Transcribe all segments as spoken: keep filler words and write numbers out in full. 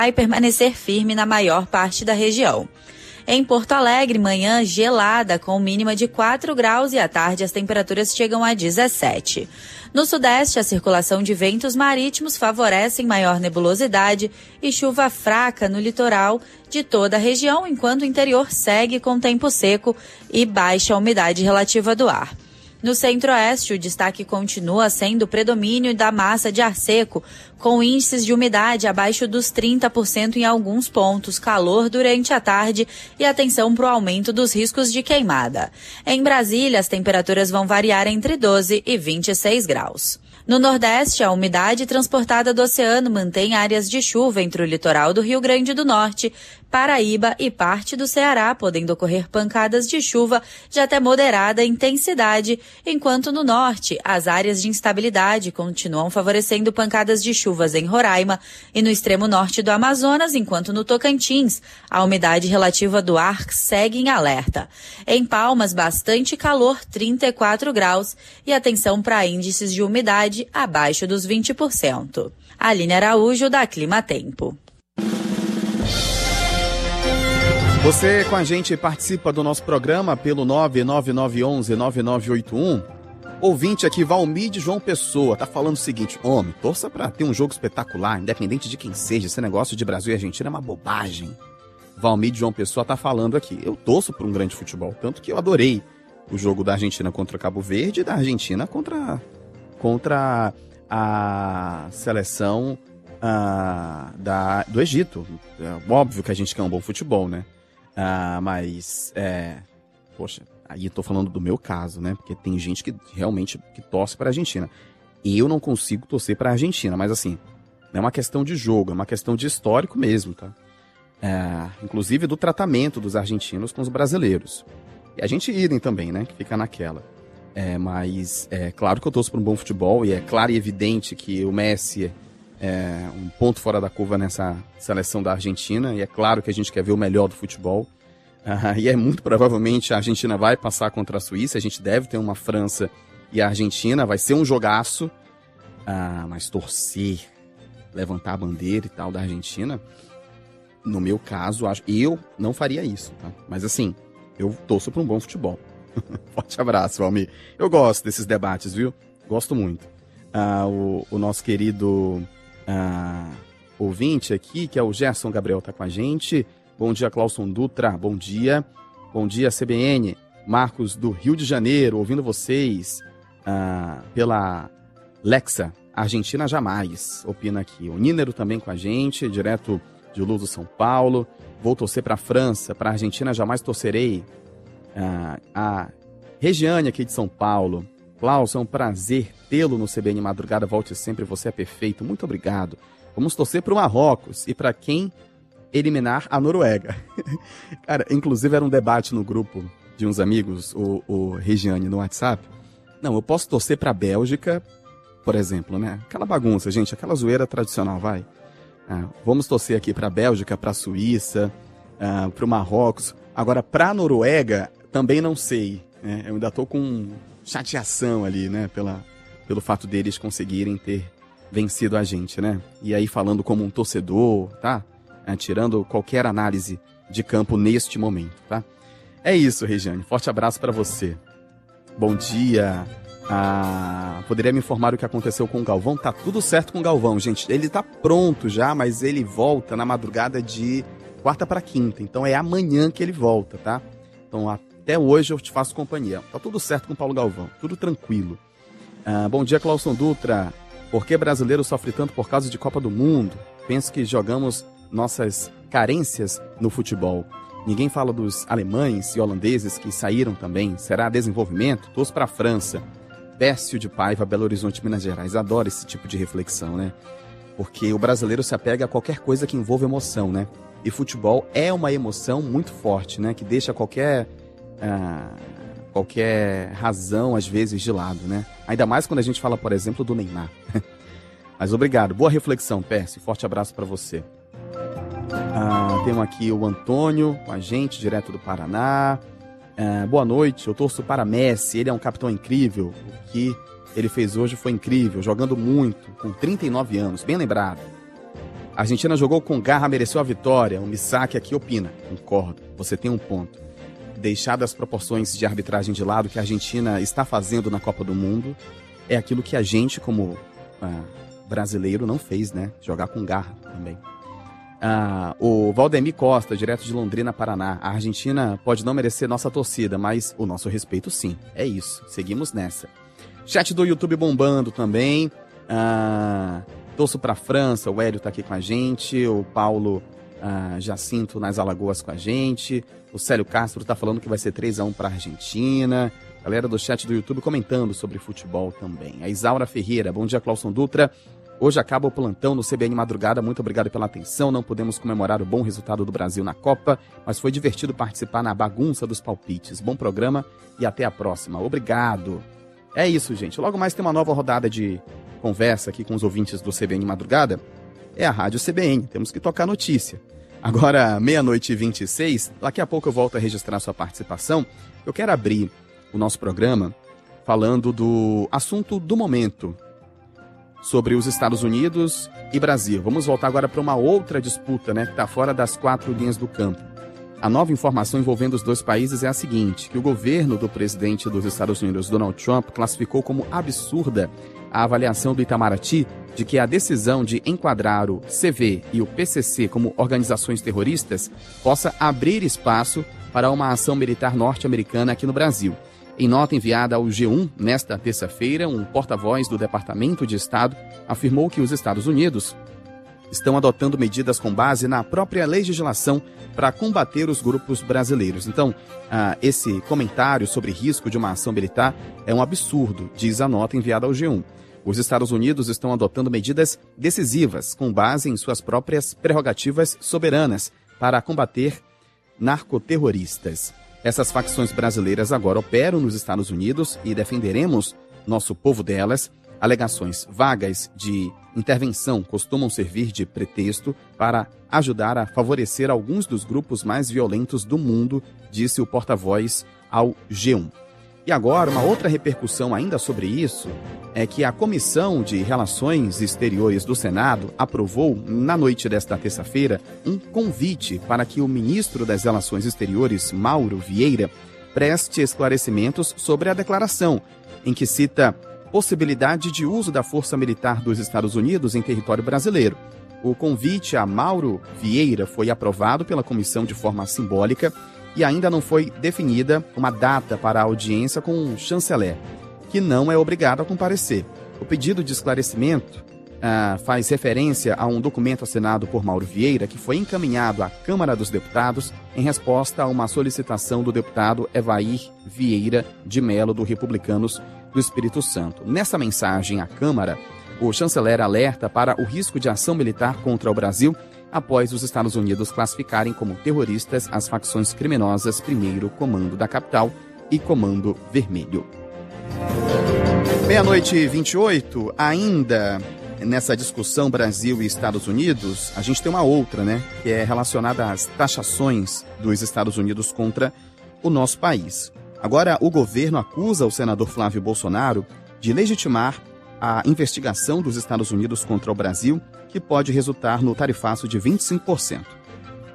vai permanecer firme na maior parte da região. Em Porto Alegre, manhã gelada, com mínima de quatro graus e à tarde as temperaturas chegam a dezessete. No sudeste, a circulação de ventos marítimos favorece maior nebulosidade e chuva fraca no litoral de toda a região, enquanto o interior segue com tempo seco e baixa umidade relativa do ar. No centro-oeste, o destaque continua sendo o predomínio da massa de ar seco, com índices de umidade abaixo dos trinta por cento em alguns pontos, calor durante a tarde e atenção para o aumento dos riscos de queimada. Em Brasília, as temperaturas vão variar entre doze e vinte e seis graus. No Nordeste, a umidade transportada do oceano mantém áreas de chuva entre o litoral do Rio Grande do Norte, Paraíba e parte do Ceará, podendo ocorrer pancadas de chuva de até moderada intensidade, enquanto no Norte, as áreas de instabilidade continuam favorecendo pancadas de chuvas em Roraima e no extremo norte do Amazonas, enquanto no Tocantins, a umidade relativa do ar segue em alerta. Em Palmas, bastante calor, trinta e quatro graus, e atenção para índices de umidade abaixo dos vinte por cento. Aline Araújo, da Clima Tempo. Você com a gente participa do nosso programa pelo nove nove nove um um nove nove oito um. Ouvinte aqui, Valmir de João Pessoa, tá falando o seguinte: homem, torça pra ter um jogo espetacular, independente de quem seja. Esse negócio de Brasil e Argentina é uma bobagem. Valmir de João Pessoa tá falando aqui. Eu torço por um grande futebol, tanto que eu adorei o jogo da Argentina contra Cabo Verde e da Argentina contra, contra a seleção uh, da, do Egito. É óbvio que a gente quer um bom futebol, né? Ah, mas, é, poxa, aí eu tô falando do meu caso, né? Porque tem gente que realmente que torce para a Argentina. Eu não consigo torcer para a Argentina, mas assim, não é uma questão de jogo, é uma questão de histórico mesmo, tá? É, inclusive do tratamento dos argentinos com os brasileiros. E a gente idem também, né? Que fica naquela. É, mas é claro que eu torço por um bom futebol e é claro e evidente que o Messi é um ponto fora da curva nessa seleção da Argentina, e é claro que a gente quer ver o melhor do futebol, uh, e é muito provavelmente a Argentina vai passar contra a Suíça, a gente deve ter uma França e a Argentina, vai ser um jogaço, uh, mas torcer, levantar a bandeira e tal da Argentina, no meu caso, acho, eu não faria isso, tá? Mas assim, eu torço para um bom futebol. Forte abraço, Valmir. Eu gosto desses debates, viu? Gosto muito. Uh, o, o nosso querido... Ah, ouvinte aqui, que é o Gerson Gabriel, tá com a gente. Bom dia, Clauson Dutra, bom dia. Bom dia, C B N. Marcos do Rio de Janeiro, ouvindo vocês ah, pela Lexa, Argentina jamais, opina aqui. O Nínero também com a gente, direto de Luz do São Paulo. Vou torcer para a França, para a Argentina jamais torcerei. Ah, a Regiane aqui de São Paulo. Klaus, é um prazer tê-lo no C B N Madrugada, volte sempre, você é perfeito, muito obrigado. Vamos torcer para o Marrocos e para quem eliminar a Noruega. Cara, inclusive era um debate no grupo de uns amigos, o, o Regiane, no WhatsApp. Não, eu posso torcer para a Bélgica, por exemplo, né? Aquela bagunça, gente, aquela zoeira tradicional, vai. Ah, vamos torcer aqui para a Bélgica, para a Suíça, ah, para o Marrocos. Agora, para a Noruega, também não sei, né? Eu ainda estou com chateação ali, né, pela, pelo fato deles conseguirem ter vencido a gente, né? E aí falando como um torcedor, tá? É, tirando qualquer análise de campo neste momento, tá? É isso, Regiane. Forte abraço para você. Bom dia. Ah, poderia me informar o que aconteceu com o Galvão? Tá tudo certo com o Galvão, gente. Ele tá pronto já, mas ele volta na madrugada de quarta para quinta. Então é amanhã que ele volta, tá? Então a Até hoje eu te faço companhia. Tá tudo certo com o Paulo Galvão, tudo tranquilo. Ah, bom dia, Clauson Dutra. Por que brasileiro sofre tanto por causa de Copa do Mundo? Penso que jogamos nossas carências no futebol. Ninguém fala dos alemães e holandeses que saíram também. Será desenvolvimento? Torço para a França. Pércio de Paiva, Belo Horizonte, Minas Gerais. Adoro esse tipo de reflexão, né? Porque o brasileiro se apega a qualquer coisa que envolva emoção, né? E futebol é uma emoção muito forte, né? Que deixa qualquer... Ah, qualquer razão, às vezes, de lado, né? Ainda mais quando a gente fala, por exemplo, do Neymar. Mas obrigado, boa reflexão, Pércio. Forte abraço para você. Ah, temos aqui o Antônio com a gente, direto do Paraná. Ah, boa noite, eu torço para Messi, ele é um capitão incrível. O que ele fez hoje foi incrível, jogando muito, com trinta e nove anos, bem lembrado. A Argentina jogou com garra, mereceu a vitória. O Misaki aqui opina. Concordo, você tem um ponto. Deixar as proporções de arbitragem de lado que a Argentina está fazendo na Copa do Mundo é aquilo que a gente, como ah, brasileiro, não fez, né? Jogar com garra também. Ah, o Valdemir Costa, direto de Londrina, Paraná. A Argentina pode não merecer nossa torcida, mas o nosso respeito sim. É isso, seguimos nessa. Chat do YouTube bombando também. Ah, torço pra França, o Hélio tá aqui com a gente. O Paulo ah, Jacinto nas Alagoas com a gente. O Célio Castro tá falando que vai ser três a um pra Argentina. Galera do chat do YouTube comentando sobre futebol também. A Isaura Ferreira, bom dia, Clauson Dutra. Hoje acaba o plantão no C B N Madrugada. Muito obrigado pela atenção. Não podemos comemorar o bom resultado do Brasil na Copa, mas foi divertido participar na bagunça dos palpites. Bom programa e até a próxima. Obrigado. É isso, gente. Logo mais tem uma nova rodada de conversa aqui com os ouvintes do C B N Madrugada. É a Rádio C B N. Temos que tocar notícia. Agora, meia-noite e vinte e seis. Daqui a pouco eu volto a registrar sua participação. Eu quero abrir o nosso programa falando do assunto do momento, sobre os Estados Unidos e Brasil. Vamos voltar agora para uma outra disputa, né, que está fora das quatro linhas do campo. A nova informação envolvendo os dois países é a seguinte, que o governo do presidente dos Estados Unidos, Donald Trump, classificou como absurda a avaliação do Itamaraty de que a decisão de enquadrar o C V e o P C C como organizações terroristas possa abrir espaço para uma ação militar norte-americana aqui no Brasil. Em nota enviada ao G um, nesta terça-feira, um porta-voz do Departamento de Estado afirmou que os Estados Unidos estão adotando medidas com base na própria legislação para combater os grupos brasileiros. Então, ah, esse comentário sobre risco de uma ação militar é um absurdo, diz a nota enviada ao G um. Os Estados Unidos estão adotando medidas decisivas com base em suas próprias prerrogativas soberanas para combater narcoterroristas. Essas facções brasileiras agora operam nos Estados Unidos e defenderemos nosso povo delas. Alegações vagas de intervenção costumam servir de pretexto para ajudar a favorecer alguns dos grupos mais violentos do mundo, disse o porta-voz ao G um. E agora, uma outra repercussão ainda sobre isso é que a Comissão de Relações Exteriores do Senado aprovou, na noite desta terça-feira, um convite para que o ministro das Relações Exteriores, Mauro Vieira, preste esclarecimentos sobre a declaração, em que cita possibilidade de uso da força militar dos Estados Unidos em território brasileiro. O convite a Mauro Vieira foi aprovado pela comissão de forma simbólica e ainda não foi definida uma data para a audiência com o chanceler, que não é obrigado a comparecer. O pedido de esclarecimento ah, faz referência a um documento assinado por Mauro Vieira que foi encaminhado à Câmara dos Deputados em resposta a uma solicitação do deputado Evair Vieira de Mello, do Republicanos do Espírito Santo. Nessa mensagem à Câmara, o chanceler alerta para o risco de ação militar contra o Brasil após os Estados Unidos classificarem como terroristas as facções criminosas Primeiro Comando da Capital e Comando Vermelho. Meia-noite e vinte e oito, ainda nessa discussão Brasil e Estados Unidos, a gente tem uma outra, né, que é relacionada às taxações dos Estados Unidos contra o nosso país. Agora, o governo acusa o senador Flávio Bolsonaro de legitimar a investigação dos Estados Unidos contra o Brasil, que pode resultar no tarifaço de vinte e cinco por cento.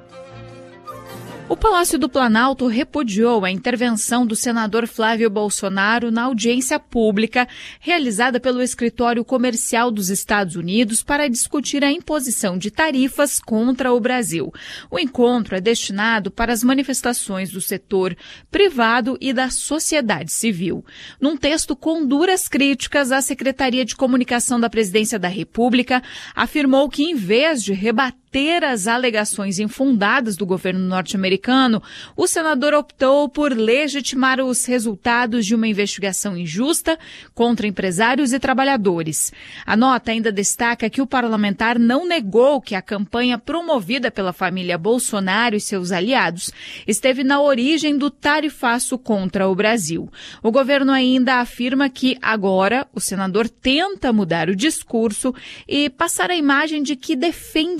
O Palácio do Planalto repudiou a intervenção do senador Flávio Bolsonaro na audiência pública realizada pelo Escritório Comercial dos Estados Unidos para discutir a imposição de tarifas contra o Brasil. O encontro é destinado para as manifestações do setor privado e da sociedade civil. Num texto com duras críticas, a Secretaria de Comunicação da Presidência da República afirmou que, em vez de rebater ter as alegações infundadas do governo norte-americano, o senador optou por legitimar os resultados de uma investigação injusta contra empresários e trabalhadores. A nota ainda destaca que o parlamentar não negou que a campanha promovida pela família Bolsonaro e seus aliados esteve na origem do tarifaço contra o Brasil. O governo ainda afirma que agora o senador tenta mudar o discurso e passar a imagem de que defende o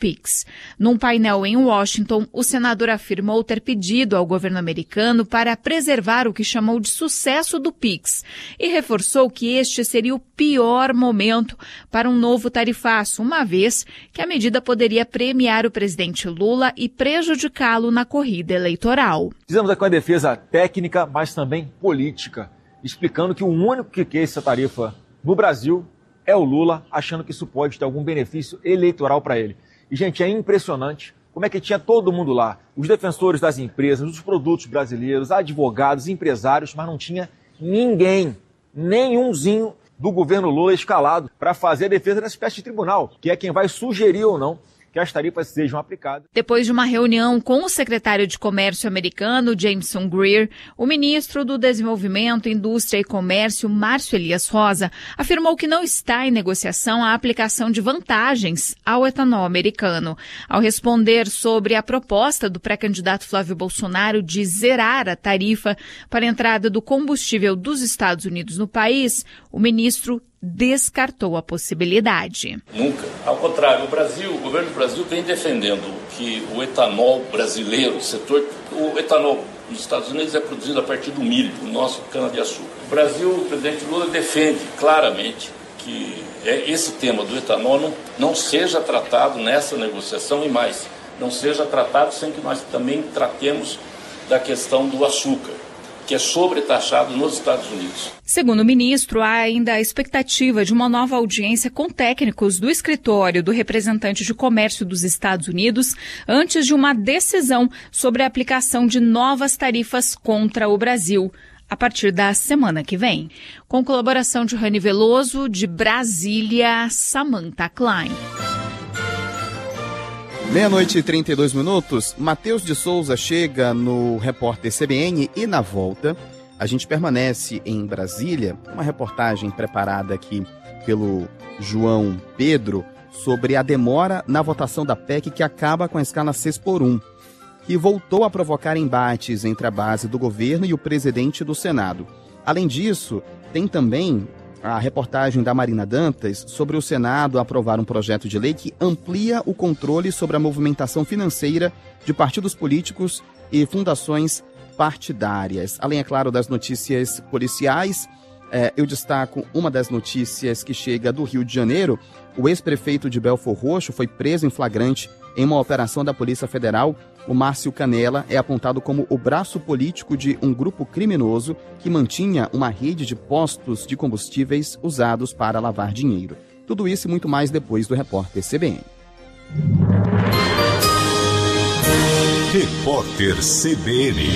Pix. Num painel em Washington, o senador afirmou ter pedido ao governo americano para preservar o que chamou de sucesso do Pix e reforçou que este seria o pior momento para um novo tarifaço, uma vez que a medida poderia premiar o presidente Lula e prejudicá-lo na corrida eleitoral. Fizemos aqui uma defesa técnica, mas também política, explicando que o único que quer essa tarifa no Brasil é o Lula, achando que isso pode ter algum benefício eleitoral para ele. E, gente, é impressionante como é que tinha todo mundo lá, os defensores das empresas, os produtos brasileiros, advogados, empresários, mas não tinha ninguém, nenhumzinho do governo Lula escalado para fazer a defesa dessa espécie de tribunal, que é quem vai sugerir ou não que as tarifas sejam aplicadas. Depois de uma reunião com o secretário de Comércio americano, Jameson Greer, o ministro do Desenvolvimento, Indústria e Comércio, Márcio Elias Rosa, afirmou que não está em negociação a aplicação de vantagens ao etanol americano. Ao responder sobre a proposta do pré-candidato Flávio Bolsonaro de zerar a tarifa para a entrada do combustível dos Estados Unidos no país, o ministro descartou a possibilidade. Nunca. Ao contrário, o Brasil, o governo do Brasil vem defendendo que o etanol brasileiro, o setor, o etanol nos Estados Unidos é produzido a partir do milho, do nosso cana-de-açúcar. O Brasil, o presidente Lula defende claramente que esse tema do etanol não, não seja tratado nessa negociação e mais, não seja tratado sem que nós também tratemos da questão do açúcar, que é sobretaxado nos Estados Unidos. Segundo o ministro, há ainda a expectativa de uma nova audiência com técnicos do escritório do representante de comércio dos Estados Unidos antes de uma decisão sobre a aplicação de novas tarifas contra o Brasil, a partir da semana que vem. Com colaboração de Rani Veloso, de Brasília, Samantha Klein. Meia-noite e trinta e dois minutos, Matheus de Souza chega no Repórter C B N e na volta a gente permanece em Brasília, uma reportagem preparada aqui pelo João Pedro sobre a demora na votação da P E C que acaba com a escala seis por um, que voltou a provocar embates entre a base do governo e o presidente do Senado. Além disso, tem também a reportagem da Marina Dantas sobre o Senado aprovar um projeto de lei que amplia o controle sobre a movimentação financeira de partidos políticos e fundações partidárias. Além, é claro, das notícias policiais, eh, eu destaco uma das notícias que chega do Rio de Janeiro. O ex-prefeito de Belfor Roxo foi preso em flagrante em uma operação da Polícia Federal. O Márcio Canela é apontado como o braço político de um grupo criminoso que mantinha uma rede de postos de combustíveis usados para lavar dinheiro. Tudo isso e muito mais depois do Repórter C B N. Repórter C B N.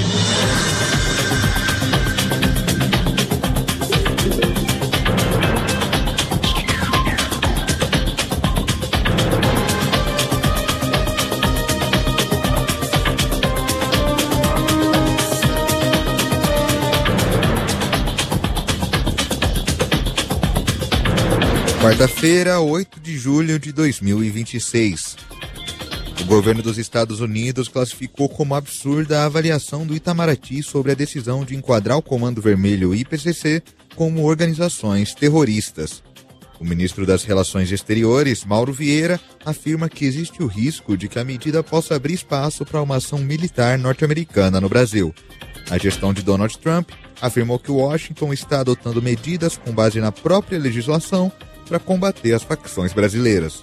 Quarta-feira, oito de julho de dois mil e vinte e seis. O governo dos Estados Unidos classificou como absurda a avaliação do Itamaraty sobre a decisão de enquadrar o Comando Vermelho e I P C C como organizações terroristas. O ministro das Relações Exteriores, Mauro Vieira, afirma que existe o risco de que a medida possa abrir espaço para uma ação militar norte-americana no Brasil. A gestão de Donald Trump afirmou que Washington está adotando medidas com base na própria legislação para combater as facções brasileiras.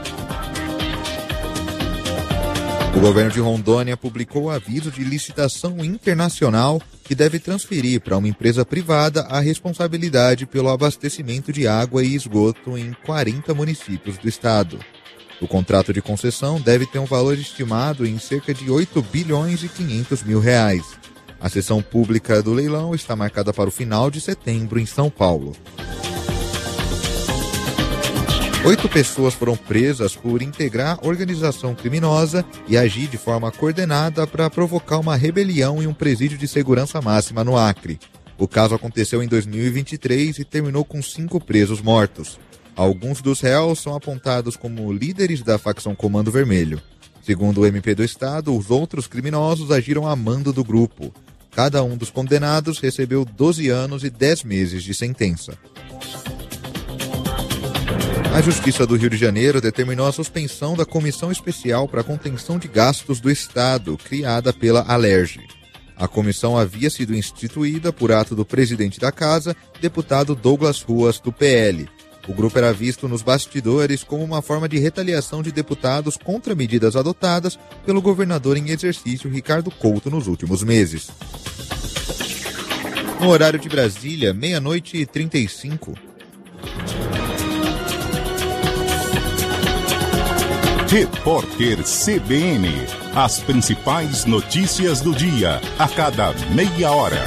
O governo de Rondônia publicou o aviso de licitação internacional que deve transferir para uma empresa privada a responsabilidade pelo abastecimento de água e esgoto em quarenta municípios do estado. O contrato de concessão deve ter um valor estimado em cerca de oito bilhões e quinhentos mil reais. A sessão pública do leilão está marcada para o final de setembro em São Paulo. Oito pessoas foram presas por integrar organização criminosa e agir de forma coordenada para provocar uma rebelião em um presídio de segurança máxima no Acre. O caso aconteceu em dois mil e vinte e três e terminou com cinco presos mortos. Alguns dos réus são apontados como líderes da facção Comando Vermelho. Segundo o M P do Estado, os outros criminosos agiram a mando do grupo. Cada um dos condenados recebeu doze anos e dez meses de sentença. A Justiça do Rio de Janeiro determinou a suspensão da Comissão Especial para a Contenção de Gastos do Estado, criada pela Alerj. A comissão havia sido instituída por ato do presidente da casa, deputado Douglas Ruas, do P L. O grupo era visto nos bastidores como uma forma de retaliação de deputados contra medidas adotadas pelo governador em exercício Ricardo Couto nos últimos meses. No horário de Brasília, meia-noite e trinta e cinco. Repórter C B N. As principais notícias do dia, a cada meia hora.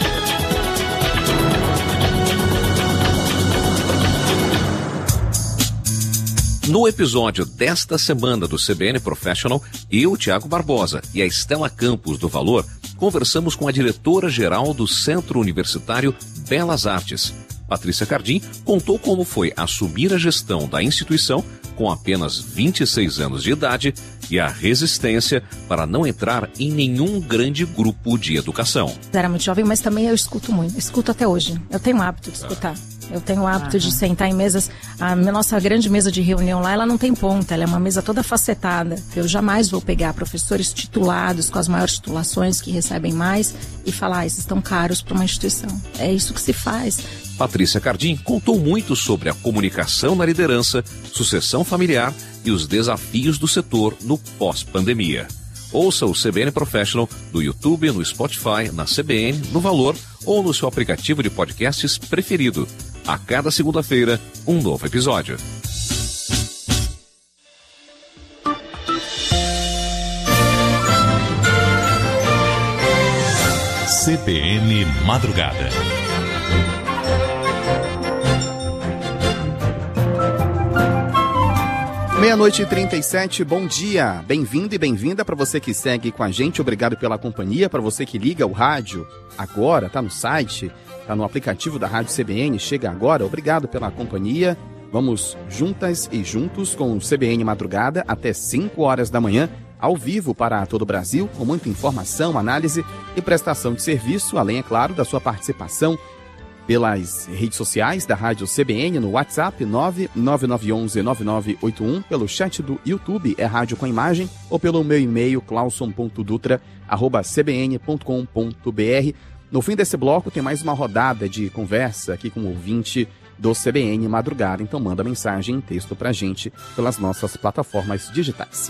No episódio desta semana do C B N Professional, eu, Tiago Barbosa, e a Estela Campos do Valor, conversamos com a diretora-geral do Centro Universitário Belas Artes. Patrícia Cardim contou como foi assumir a gestão da instituição com apenas vinte e seis anos de idade e a resistência para não entrar em nenhum grande grupo de educação. Eu era muito jovem, mas também eu escuto muito. Escuto até hoje. Eu tenho o hábito de escutar. Eu tenho o hábito de sentar em mesas. A nossa grande mesa de reunião lá, ela não tem ponta. Ela é uma mesa toda facetada. Eu jamais vou pegar professores titulados, com as maiores titulações, que recebem mais, e falar, ah, esses estão caros para uma instituição. É isso que se faz. Patrícia Cardim contou muito sobre a comunicação na liderança, sucessão familiar e os desafios do setor no pós-pandemia. Ouça o C B N Professional no YouTube, no Spotify, na C B N, no Valor ou no seu aplicativo de podcasts preferido. A cada segunda-feira, um novo episódio. C B N Madrugada. Meia-noite e trinta e sete, bom dia, bem-vindo e bem-vinda para você que segue com a gente, obrigado pela companhia, para você que liga o rádio agora, tá no site, tá no aplicativo da Rádio C B N, chega agora, obrigado pela companhia, vamos juntas e juntos com o C B N Madrugada até cinco horas da manhã, ao vivo para todo o Brasil, com muita informação, análise e prestação de serviço, além, é claro, da sua participação pelas redes sociais da Rádio C B N, no WhatsApp nove nove nove um um nove nove oito um, pelo chat do YouTube, é Rádio com Imagem, ou pelo meu e-mail, clauson ponto dutra arroba c b n ponto com ponto b r. No fim desse bloco tem mais uma rodada de conversa aqui com o ouvinte do C B N Madrugada, então manda mensagem em texto pra gente pelas nossas plataformas digitais.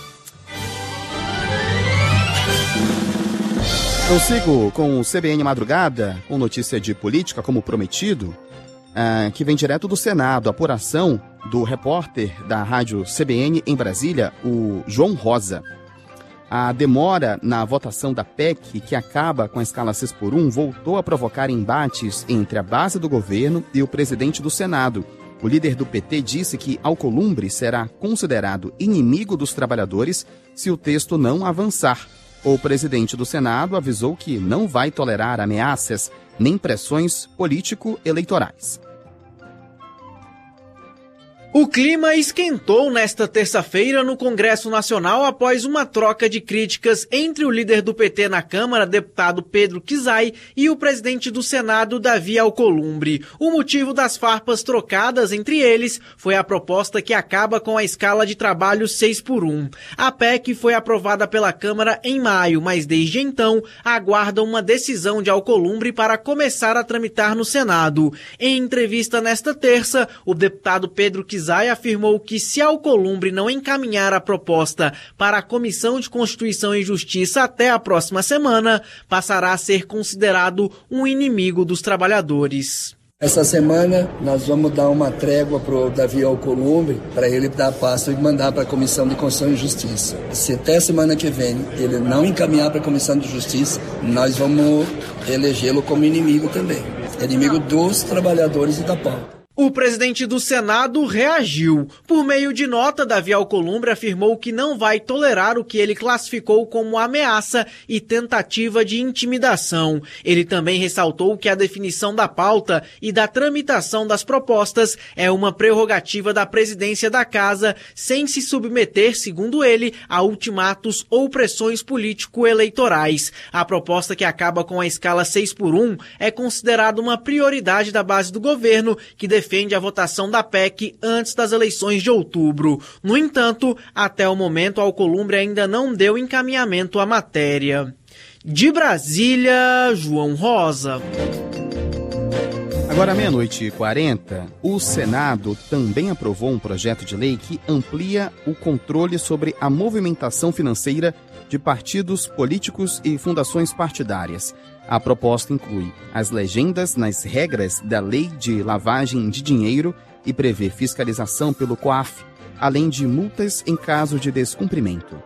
Eu sigo com o C B N Madrugada, com notícia de política, como prometido, uh, que vem direto do Senado, apuração do repórter da rádio C B N em Brasília, o João Rosa. A demora na votação da P E C, que acaba com a escala seis por um, voltou a provocar embates entre a base do governo e o presidente do Senado. O líder do P T disse que Alcolumbre será considerado inimigo dos trabalhadores se o texto não avançar. O presidente do Senado avisou que não vai tolerar ameaças nem pressões político-eleitorais. O clima esquentou nesta terça-feira no Congresso Nacional após uma troca de críticas entre o líder do P T na Câmara, deputado Pedro Kizai, e o presidente do Senado, Davi Alcolumbre. O motivo das farpas trocadas entre eles foi a proposta que acaba com a escala de trabalho seis por um. A P E C foi aprovada pela Câmara em maio, mas desde então aguarda uma decisão de Alcolumbre para começar a tramitar no Senado. Em entrevista nesta terça, o deputado Pedro Kizai afirmou que se Alcolumbre não encaminhar a proposta para a Comissão de Constituição e Justiça até a próxima semana, passará a ser considerado um inimigo dos trabalhadores. Essa semana nós vamos dar uma trégua para o Davi Alcolumbre, para ele dar passo e mandar para a Comissão de Constituição e Justiça. Se até semana que vem ele não encaminhar para a Comissão de Justiça, nós vamos elegê-lo como inimigo também. Inimigo dos trabalhadores e da pauta. O presidente do Senado reagiu. Por meio de nota, Davi Alcolumbre afirmou que não vai tolerar o que ele classificou como ameaça e tentativa de intimidação. Ele também ressaltou que a definição da pauta e da tramitação das propostas é uma prerrogativa da presidência da Casa, sem se submeter, segundo ele, a ultimatos ou pressões político-eleitorais. A proposta, que acaba com a escala seis por um, é considerada uma prioridade da base do governo, que defende defende a votação da P E C antes das eleições de outubro. No entanto, até o momento, a Alcolumbre ainda não deu encaminhamento à matéria. De Brasília, João Rosa. Agora, meia-noite e quarenta, o Senado também aprovou um projeto de lei que amplia o controle sobre a movimentação financeira de partidos políticos e fundações partidárias. A proposta inclui as legendas nas regras da Lei de Lavagem de Dinheiro e prevê fiscalização pelo COAF, além de multas em caso de descumprimento.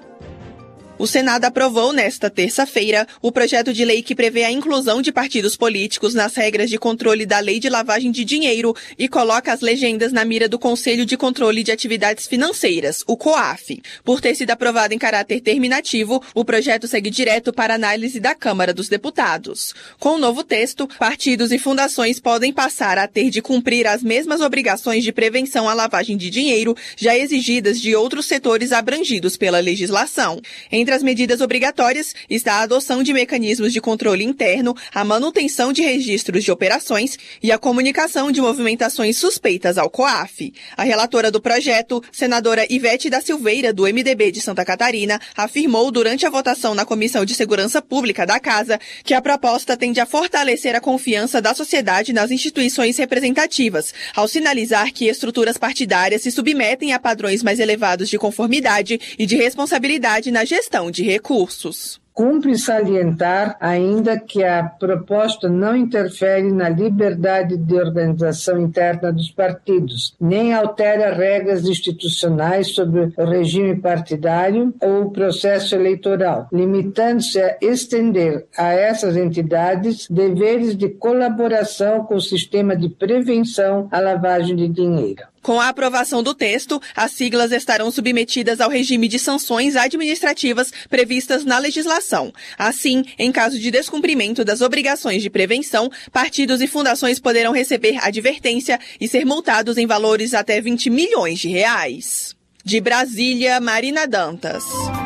O Senado aprovou nesta terça-feira o projeto de lei que prevê a inclusão de partidos políticos nas regras de controle da Lei de Lavagem de Dinheiro e coloca as legendas na mira do Conselho de Controle de Atividades Financeiras, o COAF. Por ter sido aprovado em caráter terminativo, o projeto segue direto para análise da Câmara dos Deputados. Com o novo texto, partidos e fundações podem passar a ter de cumprir as mesmas obrigações de prevenção à lavagem de dinheiro já exigidas de outros setores abrangidos pela legislação. Entre Entre as medidas obrigatórias está a adoção de mecanismos de controle interno, a manutenção de registros de operações e a comunicação de movimentações suspeitas ao COAF. A relatora do projeto, senadora Ivete da Silveira, do M D B de Santa Catarina, afirmou durante a votação na Comissão de Segurança Pública da Casa que a proposta tende a fortalecer a confiança da sociedade nas instituições representativas, ao sinalizar que estruturas partidárias se submetem a padrões mais elevados de conformidade e de responsabilidade na gestão de recursos. Cumpre salientar ainda que a proposta não interfere na liberdade de organização interna dos partidos, nem altera regras institucionais sobre o regime partidário ou o processo eleitoral, limitando-se a estender a essas entidades deveres de colaboração com o sistema de prevenção à lavagem de dinheiro. Com a aprovação do texto, as siglas estarão submetidas ao regime de sanções administrativas previstas na legislação. Assim, em caso de descumprimento das obrigações de prevenção, partidos e fundações poderão receber advertência e ser multados em valores até vinte milhões de reais. De Brasília, Marina Dantas.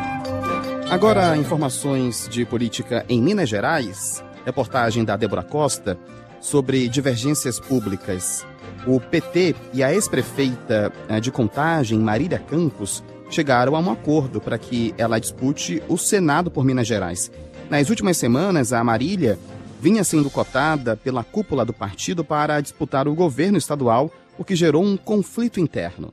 Agora, informações de política em Minas Gerais. Reportagem da Débora Costa sobre divergências públicas. O P T e a ex-prefeita de Contagem, Marília Campos, chegaram a um acordo para que ela dispute o Senado por Minas Gerais. Nas últimas semanas, a Marília vinha sendo cotada pela cúpula do partido para disputar o governo estadual, o que gerou um conflito interno.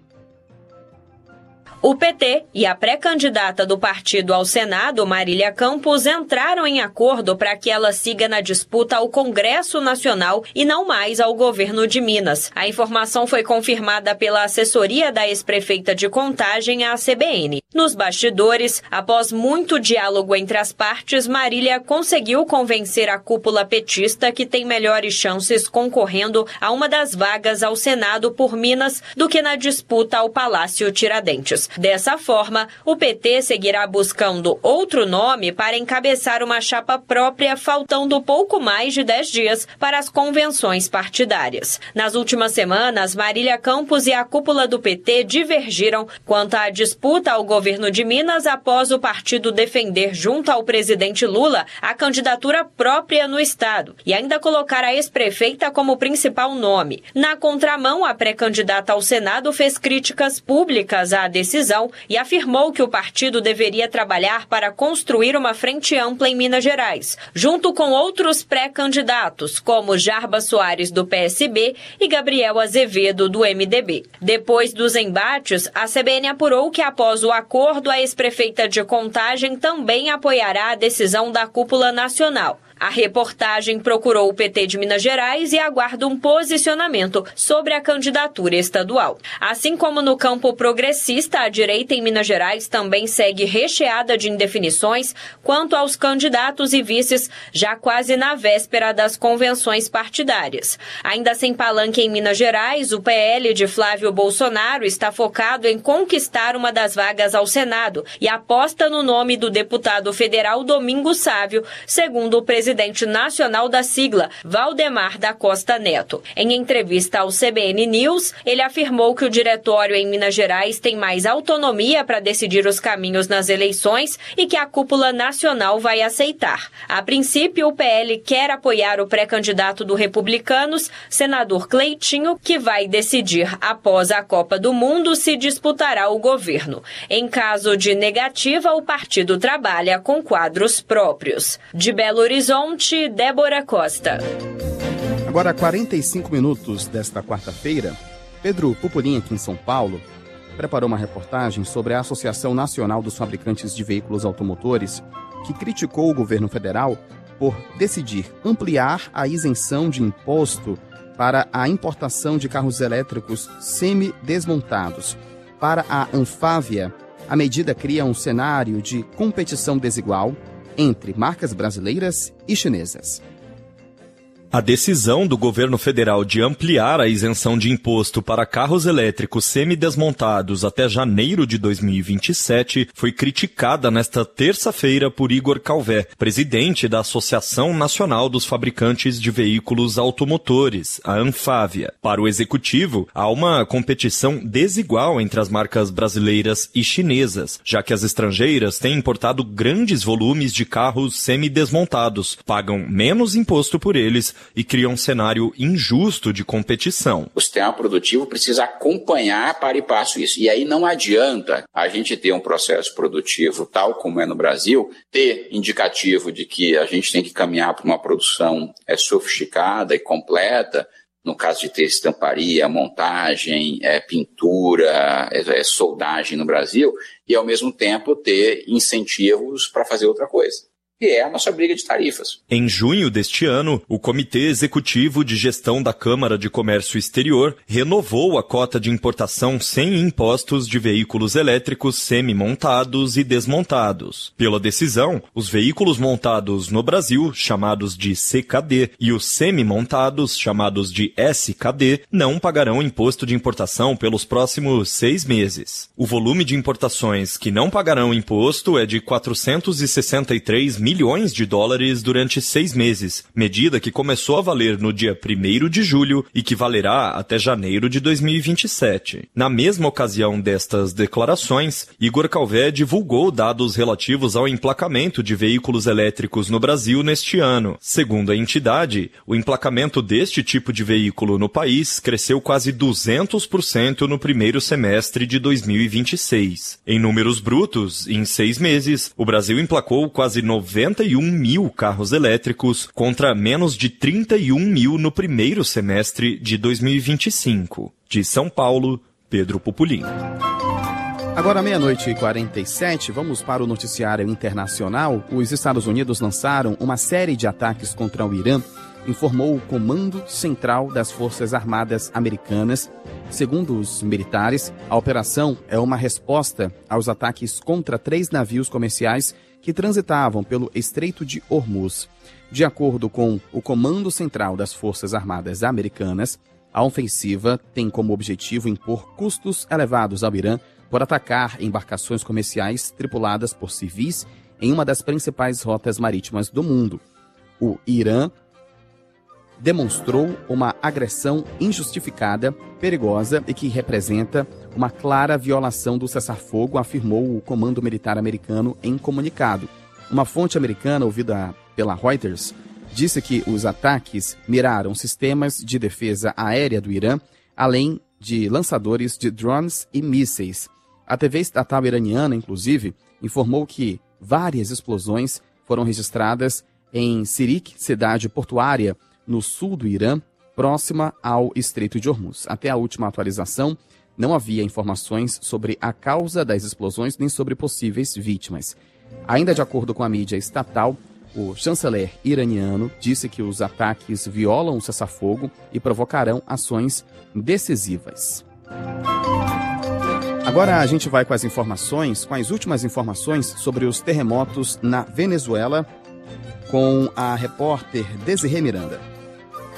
O P T e a pré-candidata do partido ao Senado, Marília Campos, entraram em acordo para que ela siga na disputa ao Congresso Nacional e não mais ao governo de Minas. A informação foi confirmada pela assessoria da ex-prefeita de Contagem à C B N. Nos bastidores, após muito diálogo entre as partes, Marília conseguiu convencer a cúpula petista que tem melhores chances concorrendo a uma das vagas ao Senado por Minas do que na disputa ao Palácio Tiradentes. Dessa forma, o P T seguirá buscando outro nome para encabeçar uma chapa própria, faltando pouco mais de dez dias para as convenções partidárias. Nas últimas semanas, Marília Campos e a cúpula do P T divergiram quanto à disputa ao governo de Minas após o partido defender junto ao presidente Lula a candidatura própria no estado e ainda colocar a ex-prefeita como principal nome. Na contramão, a pré-candidata ao Senado fez críticas públicas à decisão e afirmou que o partido deveria trabalhar para construir uma frente ampla em Minas Gerais, junto com outros pré-candidatos, como Jarba Soares, do P S B, e Gabriel Azevedo, do M D B. Depois dos embates, a C B N apurou que, após o acordo, a ex-prefeita de Contagem também apoiará a decisão da cúpula nacional. A reportagem procurou o P T de Minas Gerais e aguarda um posicionamento sobre a candidatura estadual. Assim como no campo progressista, a direita em Minas Gerais também segue recheada de indefinições quanto aos candidatos e vices, já quase na véspera das convenções partidárias. Ainda sem palanque em Minas Gerais, o P L de Flávio Bolsonaro está focado em conquistar uma das vagas ao Senado e aposta no nome do deputado federal Domingos Sávio, segundo o presidente presidente nacional da sigla, Valdemar da Costa Neto. Em entrevista ao C B N News, ele afirmou que o diretório em Minas Gerais tem mais autonomia para decidir os caminhos nas eleições e que a cúpula nacional vai aceitar. A princípio, o P L quer apoiar o pré-candidato do Republicanos, senador Cleitinho, que vai decidir após a Copa do Mundo se disputará o governo. Em caso de negativa, o partido trabalha com quadros próprios. De Belo Horizonte, Débora Costa. Agora, quarenta e cinco minutos desta quarta-feira, Pedro Pupulim, aqui em São Paulo, preparou uma reportagem sobre a Associação Nacional dos Fabricantes de Veículos Automotores, que criticou o governo federal por decidir ampliar a isenção de imposto para a importação de carros elétricos semi-desmontados. Para a Anfávia, a medida cria um cenário de competição desigual entre marcas brasileiras e chinesas. A decisão do governo federal de ampliar a isenção de imposto para carros elétricos semidesmontados até janeiro de dois mil e vinte e sete foi criticada nesta terça-feira por Igor Calvé, presidente da Associação Nacional dos Fabricantes de Veículos Automotores, a Anfávia. Para o executivo, há uma competição desigual entre as marcas brasileiras e chinesas, já que as estrangeiras têm importado grandes volumes de carros semidesmontados, pagam menos imposto por eles e cria um cenário injusto de competição. O sistema produtivo precisa acompanhar para e passo isso. E aí não adianta a gente ter um processo produtivo tal como é no Brasil, ter indicativo de que a gente tem que caminhar para uma produção é, sofisticada e completa, no caso de ter estamparia, montagem, é, pintura, é, é, soldagem no Brasil, e ao mesmo tempo ter incentivos para fazer outra coisa. Que é a nossa briga de tarifas. Em junho deste ano, o Comitê Executivo de Gestão da Câmara de Comércio Exterior renovou a cota de importação sem impostos de veículos elétricos semi-montados e desmontados. Pela decisão, os veículos montados no Brasil, chamados de C K D, e os semi-montados, chamados de S K D, não pagarão imposto de importação pelos próximos seis meses. O volume de importações que não pagarão imposto é de quatrocentos e sessenta e três milhões de dólares durante seis meses, medida que começou a valer no dia primeiro de julho e que valerá até janeiro de dois mil e vinte e sete. Na mesma ocasião destas declarações, Igor Calvé divulgou dados relativos ao emplacamento de veículos elétricos no Brasil neste ano. Segundo a entidade, o emplacamento deste tipo de veículo no país cresceu quase duzentos por cento no primeiro semestre de dois mil e vinte e seis. Em números brutos, em seis meses, o Brasil emplacou quase noventa e um mil carros elétricos contra menos de trinta e um mil no primeiro semestre de dois mil e vinte e cinco. De São Paulo, Pedro Pupulim. Agora, meia-noite e quarenta e sete, vamos para o noticiário internacional. Os Estados Unidos lançaram uma série de ataques contra o Irã, informou o Comando Central das Forças Armadas Americanas. Segundo os militares, a operação é uma resposta aos ataques contra três navios comerciais que transitavam pelo Estreito de Hormuz. De acordo com o Comando Central das Forças Armadas Americanas, a ofensiva tem como objetivo impor custos elevados ao Irã por atacar embarcações comerciais tripuladas por civis em uma das principais rotas marítimas do mundo. O Irã demonstrou uma agressão injustificada, perigosa e que representa uma clara violação do cessar-fogo, afirmou o Comando Militar Americano em comunicado. Uma fonte americana ouvida pela Reuters disse que os ataques miraram sistemas de defesa aérea do Irã, além de lançadores de drones e mísseis. A T V estatal iraniana, inclusive, informou que várias explosões foram registradas em Sirik, cidade portuária, no sul do Irã, próxima ao Estreito de Hormuz. Até a última atualização, não havia informações sobre a causa das explosões nem sobre possíveis vítimas. Ainda de acordo com a mídia estatal, o chanceler iraniano disse que os ataques violam o cessar-fogo e provocarão ações decisivas. Agora a gente vai com as informações, com as últimas informações sobre os terremotos na Venezuela, com a repórter Desirê Miranda.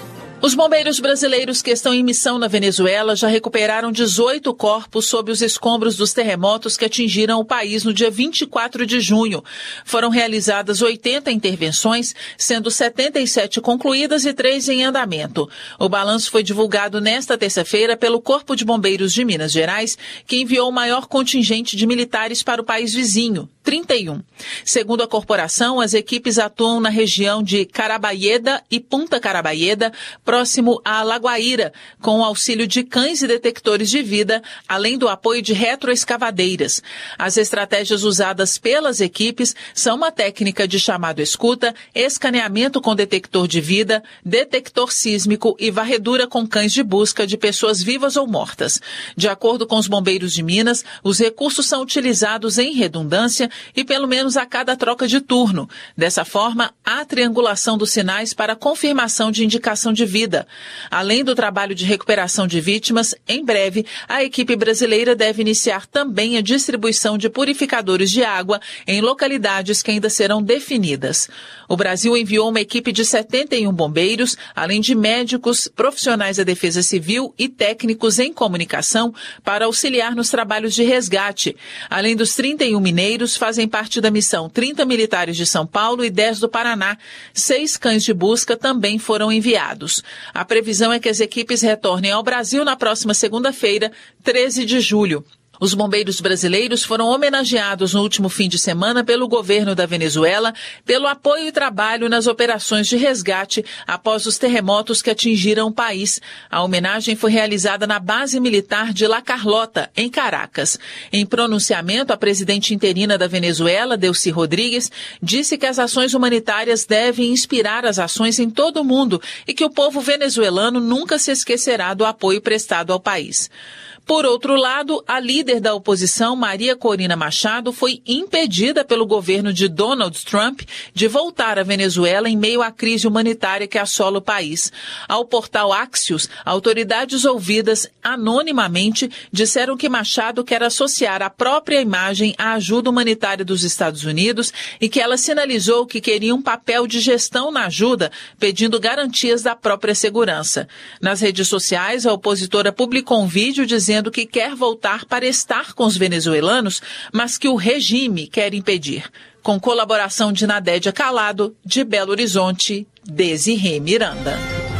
Os bombeiros brasileiros que estão em missão na Venezuela já recuperaram dezoito corpos sob os escombros dos terremotos que atingiram o país no dia vinte e quatro de junho. Foram realizadas oitenta intervenções, sendo setenta e sete concluídas e três em andamento. O balanço foi divulgado nesta terça-feira pelo Corpo de Bombeiros de Minas Gerais, que enviou o maior contingente de militares para o país vizinho, trinta e um. Segundo a corporação, as equipes atuam na região de Carabaíeda e Punta Carabaíeda, próximo a Lagoaíra, com o auxílio de cães e detectores de vida, além do apoio de retroescavadeiras. As estratégias usadas pelas equipes são uma técnica de chamado escuta, escaneamento com detector de vida, detector sísmico e varredura com cães de busca de pessoas vivas ou mortas. De acordo com os bombeiros de Minas, os recursos são utilizados em redundância e pelo menos a cada troca de turno. Dessa forma, há triangulação dos sinais para confirmação de indicação de vida. Além do trabalho de recuperação de vítimas, em breve, a equipe brasileira deve iniciar também a distribuição de purificadores de água em localidades que ainda serão definidas. O Brasil enviou uma equipe de setenta e um bombeiros, além de médicos, profissionais da Defesa Civil e técnicos em comunicação para auxiliar nos trabalhos de resgate. Além dos trinta e um mineiros, fazem parte da missão trinta militares de São Paulo e dez do Paraná. Seis cães de busca também foram enviados. A previsão é que as equipes retornem ao Brasil na próxima segunda-feira, treze de julho. Os bombeiros brasileiros foram homenageados no último fim de semana pelo governo da Venezuela pelo apoio e trabalho nas operações de resgate após os terremotos que atingiram o país. A homenagem foi realizada na base militar de La Carlota, em Caracas. Em pronunciamento, a presidente interina da Venezuela, Delcy Rodrigues, disse que as ações humanitárias devem inspirar as ações em todo o mundo e que o povo venezuelano nunca se esquecerá do apoio prestado ao país. Por outro lado, a líder da oposição, Maria Corina Machado, foi impedida pelo governo de Donald Trump de voltar à Venezuela em meio à crise humanitária que assola o país. Ao portal Axios, autoridades ouvidas anonimamente disseram que Machado quer associar a própria imagem à ajuda humanitária dos Estados Unidos e que ela sinalizou que queria um papel de gestão na ajuda, pedindo garantias da própria segurança. Nas redes sociais, a opositora publicou um vídeo dizendo que quer voltar para estar com os venezuelanos, mas que o regime quer impedir. Com colaboração de Nadédia Calado, de Belo Horizonte, Desirê Miranda.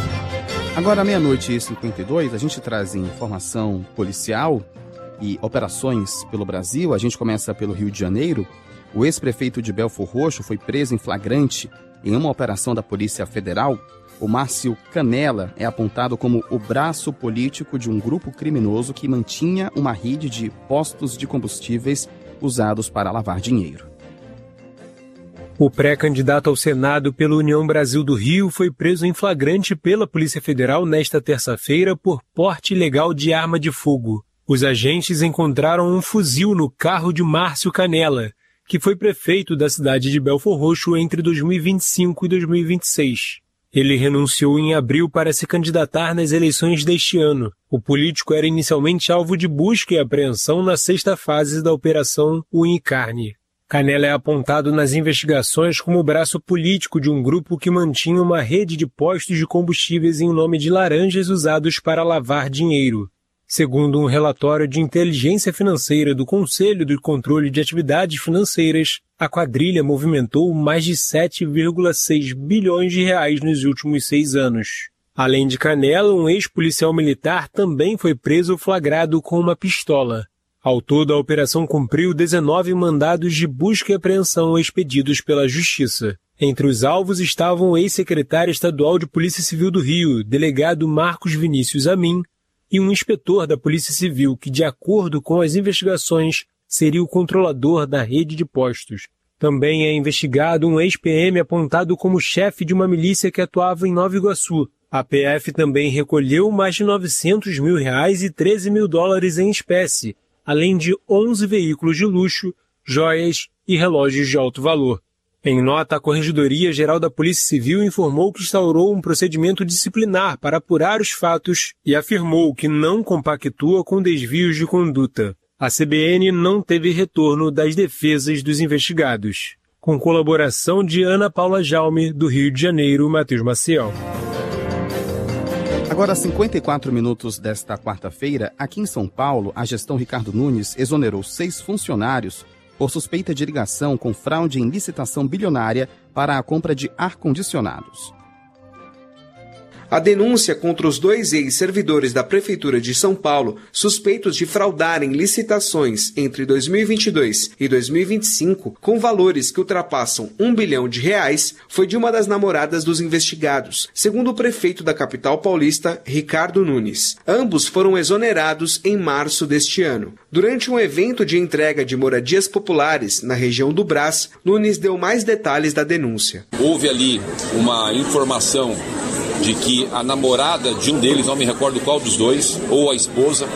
Agora, meia-noite e cinquenta e dois, a gente traz informação policial e operações pelo Brasil. A gente começa pelo Rio de Janeiro. O ex-prefeito de Belfor Roxo foi preso em flagrante em uma operação da Polícia Federal. O Márcio Canela é apontado como o braço político de um grupo criminoso que mantinha uma rede de postos de combustíveis usados para lavar dinheiro. O pré-candidato ao Senado pela União Brasil do Rio foi preso em flagrante pela Polícia Federal nesta terça-feira por porte ilegal de arma de fogo. Os agentes encontraram um fuzil no carro de Márcio Canela, que foi prefeito da cidade de Belfor Roxo entre dois mil e vinte e cinco e dois mil e vinte e seis. Ele renunciou em abril para se candidatar nas eleições deste ano. O político era inicialmente alvo de busca e apreensão na sexta fase da Operação Unha e Carne. Canela é apontado nas investigações como o braço político de um grupo que mantinha uma rede de postos de combustíveis em nome de laranjas usados para lavar dinheiro. Segundo um relatório de inteligência financeira do Conselho de Controle de Atividades Financeiras, a quadrilha movimentou mais de sete vírgula seis bilhões de reais nos últimos seis anos. Além de Canela, um ex-policial militar também foi preso flagrado com uma pistola. Ao todo, a operação cumpriu dezenove mandados de busca e apreensão expedidos pela Justiça. Entre os alvos estavam o ex-secretário estadual de Polícia Civil do Rio, delegado Marcos Vinícius Amin, e um inspetor da Polícia Civil que, de acordo com as investigações, seria o controlador da rede de postos. Também é investigado um ex-P M apontado como chefe de uma milícia que atuava em Nova Iguaçu. A P F também recolheu mais de novecentos mil reais e treze mil dólares em espécie, além de onze veículos de luxo, joias e relógios de alto valor. Em nota, a Corregedoria Geral da Polícia Civil informou que instaurou um procedimento disciplinar para apurar os fatos e afirmou que não compactua com desvios de conduta. A C B N não teve retorno das defesas dos investigados. Com colaboração de Ana Paula Jaume, do Rio de Janeiro, Matheus Maciel. Agora, cinquenta e quatro minutos desta quarta-feira, aqui em São Paulo, a gestão Ricardo Nunes exonerou seis funcionários por suspeita de ligação com fraude em licitação bilionária para a compra de ar-condicionados. A denúncia contra os dois ex-servidores da Prefeitura de São Paulo, suspeitos de fraudarem licitações entre dois mil e vinte e dois e dois mil e vinte e cinco, com valores que ultrapassam um bilhão de reais, foi de uma das namoradas dos investigados, segundo o prefeito da capital paulista, Ricardo Nunes. Ambos foram exonerados em março deste ano. Durante um evento de entrega de moradias populares na região do Brás, Nunes deu mais detalhes da denúncia. Houve ali uma informação de que a namorada de um deles, não me recordo qual dos dois, ou a esposa,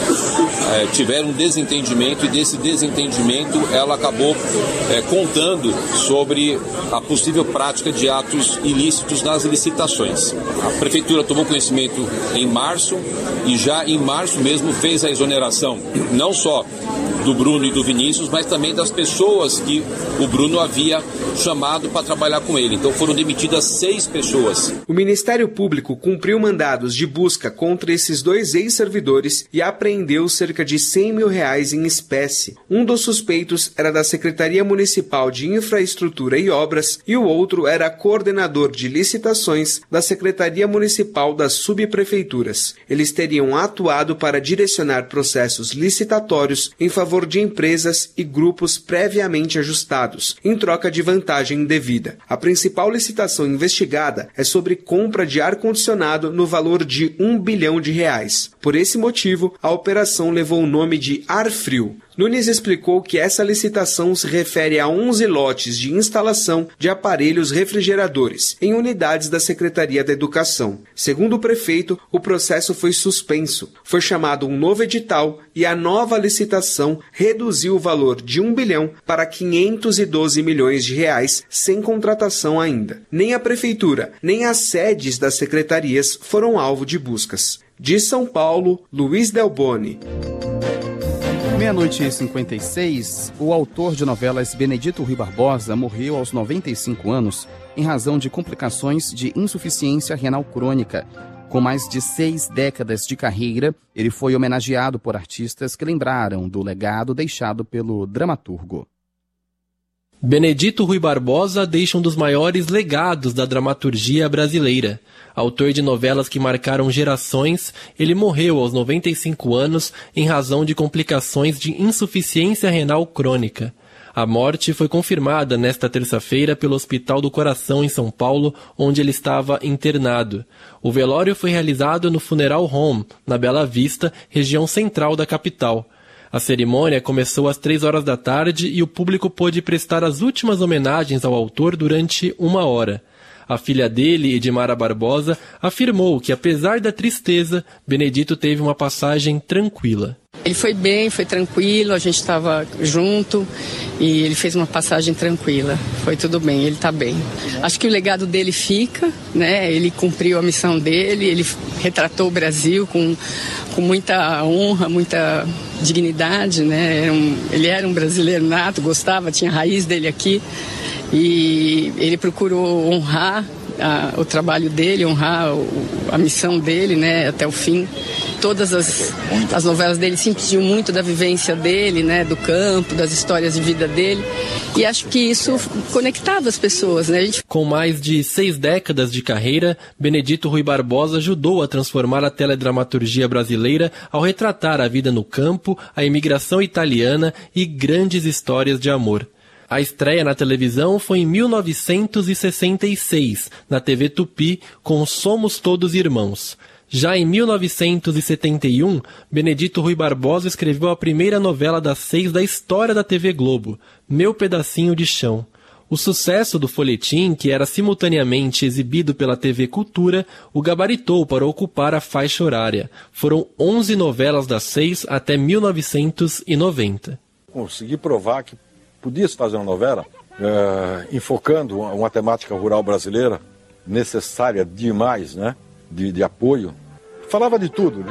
é, tiveram um desentendimento, e desse desentendimento ela acabou é, contando sobre a possível prática de atos ilícitos nas licitações. A Prefeitura tomou conhecimento em março e já em março mesmo fez a exoneração, não só do Bruno e do Vinícius, mas também das pessoas que o Bruno havia chamado para trabalhar com ele. Então foram demitidas seis pessoas. O Ministério Público cumpriu mandados de busca contra esses dois ex-servidores e apreendeu cerca de cem mil reais em espécie. Um dos suspeitos era da Secretaria Municipal de Infraestrutura e Obras e o outro era coordenador de licitações da Secretaria Municipal das Subprefeituras. Eles teriam atuado para direcionar processos licitatórios em favor de empresas e grupos previamente ajustados, em troca de vantagem indevida. A principal licitação investigada é sobre compra de ar-condicionado no valor de um bilhão de reais. Por esse motivo, a operação levou o nome de Ar Frio. Nunes explicou que essa licitação se refere a onze lotes de instalação de aparelhos refrigeradores em unidades da Secretaria da Educação. Segundo o prefeito, o processo foi suspenso. Foi chamado um novo edital e a nova licitação reduziu o valor de um bilhão para quinhentos e doze milhões de reais, sem contratação ainda. Nem a Prefeitura, nem as sedes das secretarias foram alvo de buscas. De São Paulo, Luiz Delboni. Meia-noite e cinquenta e seis, o autor de novelas Benedito Rui Barbosa morreu aos noventa e cinco anos em razão de complicações de insuficiência renal crônica. Com mais de seis décadas de carreira, ele foi homenageado por artistas que lembraram do legado deixado pelo dramaturgo. Benedito Rui Barbosa deixa um dos maiores legados da dramaturgia brasileira. Autor de novelas que marcaram gerações, ele morreu aos noventa e cinco anos em razão de complicações de insuficiência renal crônica. A morte foi confirmada nesta terça-feira pelo Hospital do Coração em São Paulo, onde ele estava internado. O velório foi realizado no Funeral Home, na Bela Vista, região central da capital. A cerimônia começou às três horas da tarde e o público pôde prestar as últimas homenagens ao autor durante uma hora. A filha dele, Edmara Barbosa, afirmou que, apesar da tristeza, Benedito teve uma passagem tranquila. Ele foi bem, foi tranquilo, a gente estava junto e ele fez uma passagem tranquila. Foi tudo bem, ele está bem. Acho que o legado dele fica, né? Ele cumpriu a missão dele, ele retratou o Brasil com, com muita honra, muita dignidade, né? Era um, ele era um brasileiro nato, gostava, tinha a raiz dele aqui e ele procurou honrar a, o trabalho dele, honrar o, a missão dele, né? Até o fim. Todas as, as novelas dele sentiam muito da vivência dele, né, do campo, das histórias de vida dele, e acho que isso conectava as pessoas, né? A gente... Com mais de seis décadas de carreira, Benedito Rui Barbosa ajudou a transformar a teledramaturgia brasileira ao retratar a vida no campo, a imigração italiana e grandes histórias de amor. A estreia na televisão foi em mil novecentos e sessenta e seis, na T V Tupi, com Somos Todos Irmãos. Já em mil novecentos e setenta e um, Benedito Rui Barbosa escreveu a primeira novela das seis da história da T V Globo, Meu Pedacinho de Chão. O sucesso do folhetim, que era simultaneamente exibido pela T V Cultura, o gabaritou para ocupar a faixa horária. Foram onze novelas das seis até mil novecentos e noventa. Consegui provar que podia-se fazer uma novela é, enfocando uma, uma temática rural brasileira necessária demais, né? De, de apoio. Falava de tudo, né?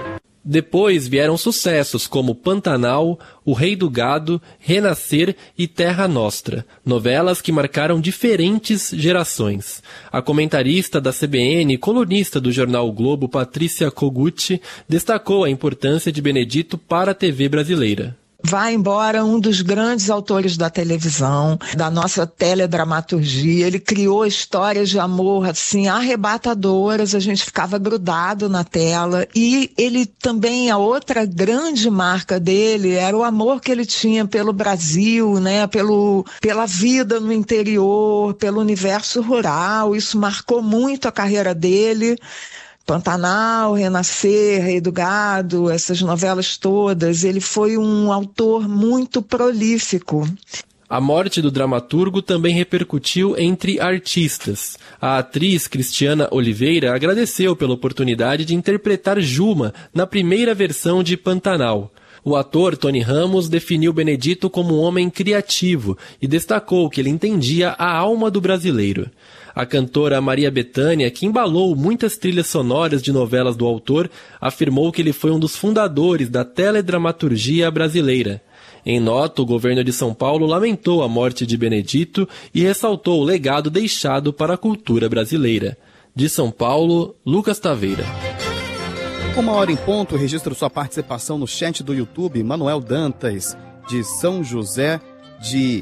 Depois vieram sucessos como Pantanal, O Rei do Gado, Renascer e Terra Nostra, novelas que marcaram diferentes gerações. A comentarista da C B N e colunista do jornal o Globo, Patrícia Kogut, destacou a importância de Benedito para a T V brasileira. Vai embora um dos grandes autores da televisão, da nossa teledramaturgia. Ele criou histórias de amor assim arrebatadoras, a gente ficava grudado na tela. E ele também, a outra grande marca dele era o amor que ele tinha pelo Brasil, né, pelo, pela vida no interior, pelo universo rural. Isso marcou muito a carreira dele. Pantanal, Renascer, Rei do Gado, essas novelas todas. Ele foi um autor muito prolífico. A morte do dramaturgo também repercutiu entre artistas. A atriz Cristiana Oliveira agradeceu pela oportunidade de interpretar Juma na primeira versão de Pantanal. O ator Tony Ramos definiu Benedito como um homem criativo e destacou que ele entendia a alma do brasileiro. A cantora Maria Bethânia, que embalou muitas trilhas sonoras de novelas do autor, afirmou que ele foi um dos fundadores da teledramaturgia brasileira. Em nota, o governo de São Paulo lamentou a morte de Benedito e ressaltou o legado deixado para a cultura brasileira. De São Paulo, Lucas Taveira. Uma hora em ponto, registro sua participação no chat do YouTube, Manuel Dantas, de São José de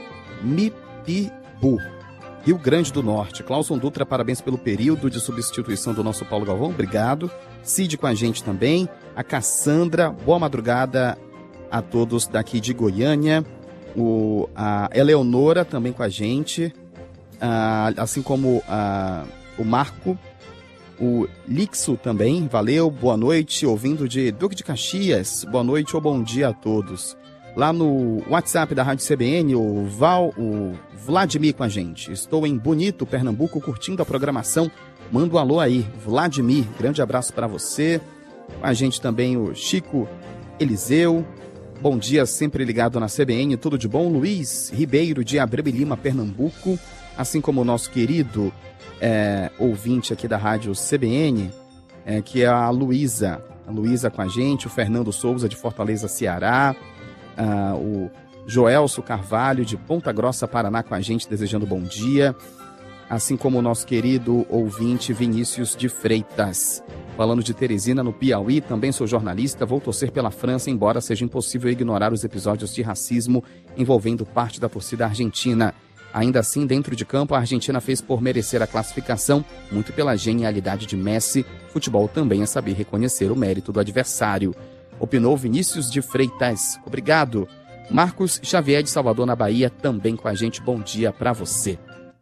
Mipibu, Rio Grande do Norte. Clauson Dutra, parabéns pelo período de substituição do nosso Paulo Galvão, obrigado. Cid com a gente também. A Cassandra, boa madrugada a todos daqui de Goiânia. O, a Eleonora também com a gente, a, assim como a, o Marco. O Lixo também, valeu, boa noite, ouvindo de Duque de Caxias, boa noite ou bom dia a todos. Lá no WhatsApp da Rádio C B N, o Val, o Vladimir com a gente. Estou em Bonito, Pernambuco, curtindo a programação. Manda um alô aí, Vladimir, grande abraço para você. Com a gente também o Chico Eliseu, bom dia, sempre ligado na C B N, tudo de bom. Luiz Ribeiro, de Abreu e Lima, Pernambuco, assim como o nosso querido É, ouvinte aqui da rádio C B N, é, que é a Luísa, a Luísa com a gente, o Fernando Souza de Fortaleza, Ceará, ah, o Joelso Carvalho de Ponta Grossa, Paraná com a gente, desejando bom dia, assim como o nosso querido ouvinte Vinícius de Freitas, falando de Teresina no Piauí, também sou jornalista, vou torcer pela França, embora seja impossível ignorar os episódios de racismo envolvendo parte da torcida argentina. Ainda assim, dentro de campo, a Argentina fez por merecer a classificação, muito pela genialidade de Messi. Futebol também é saber reconhecer o mérito do adversário. Opinou Vinícius de Freitas. Obrigado. Marcos Xavier de Salvador, na Bahia, também com a gente. Bom dia para você.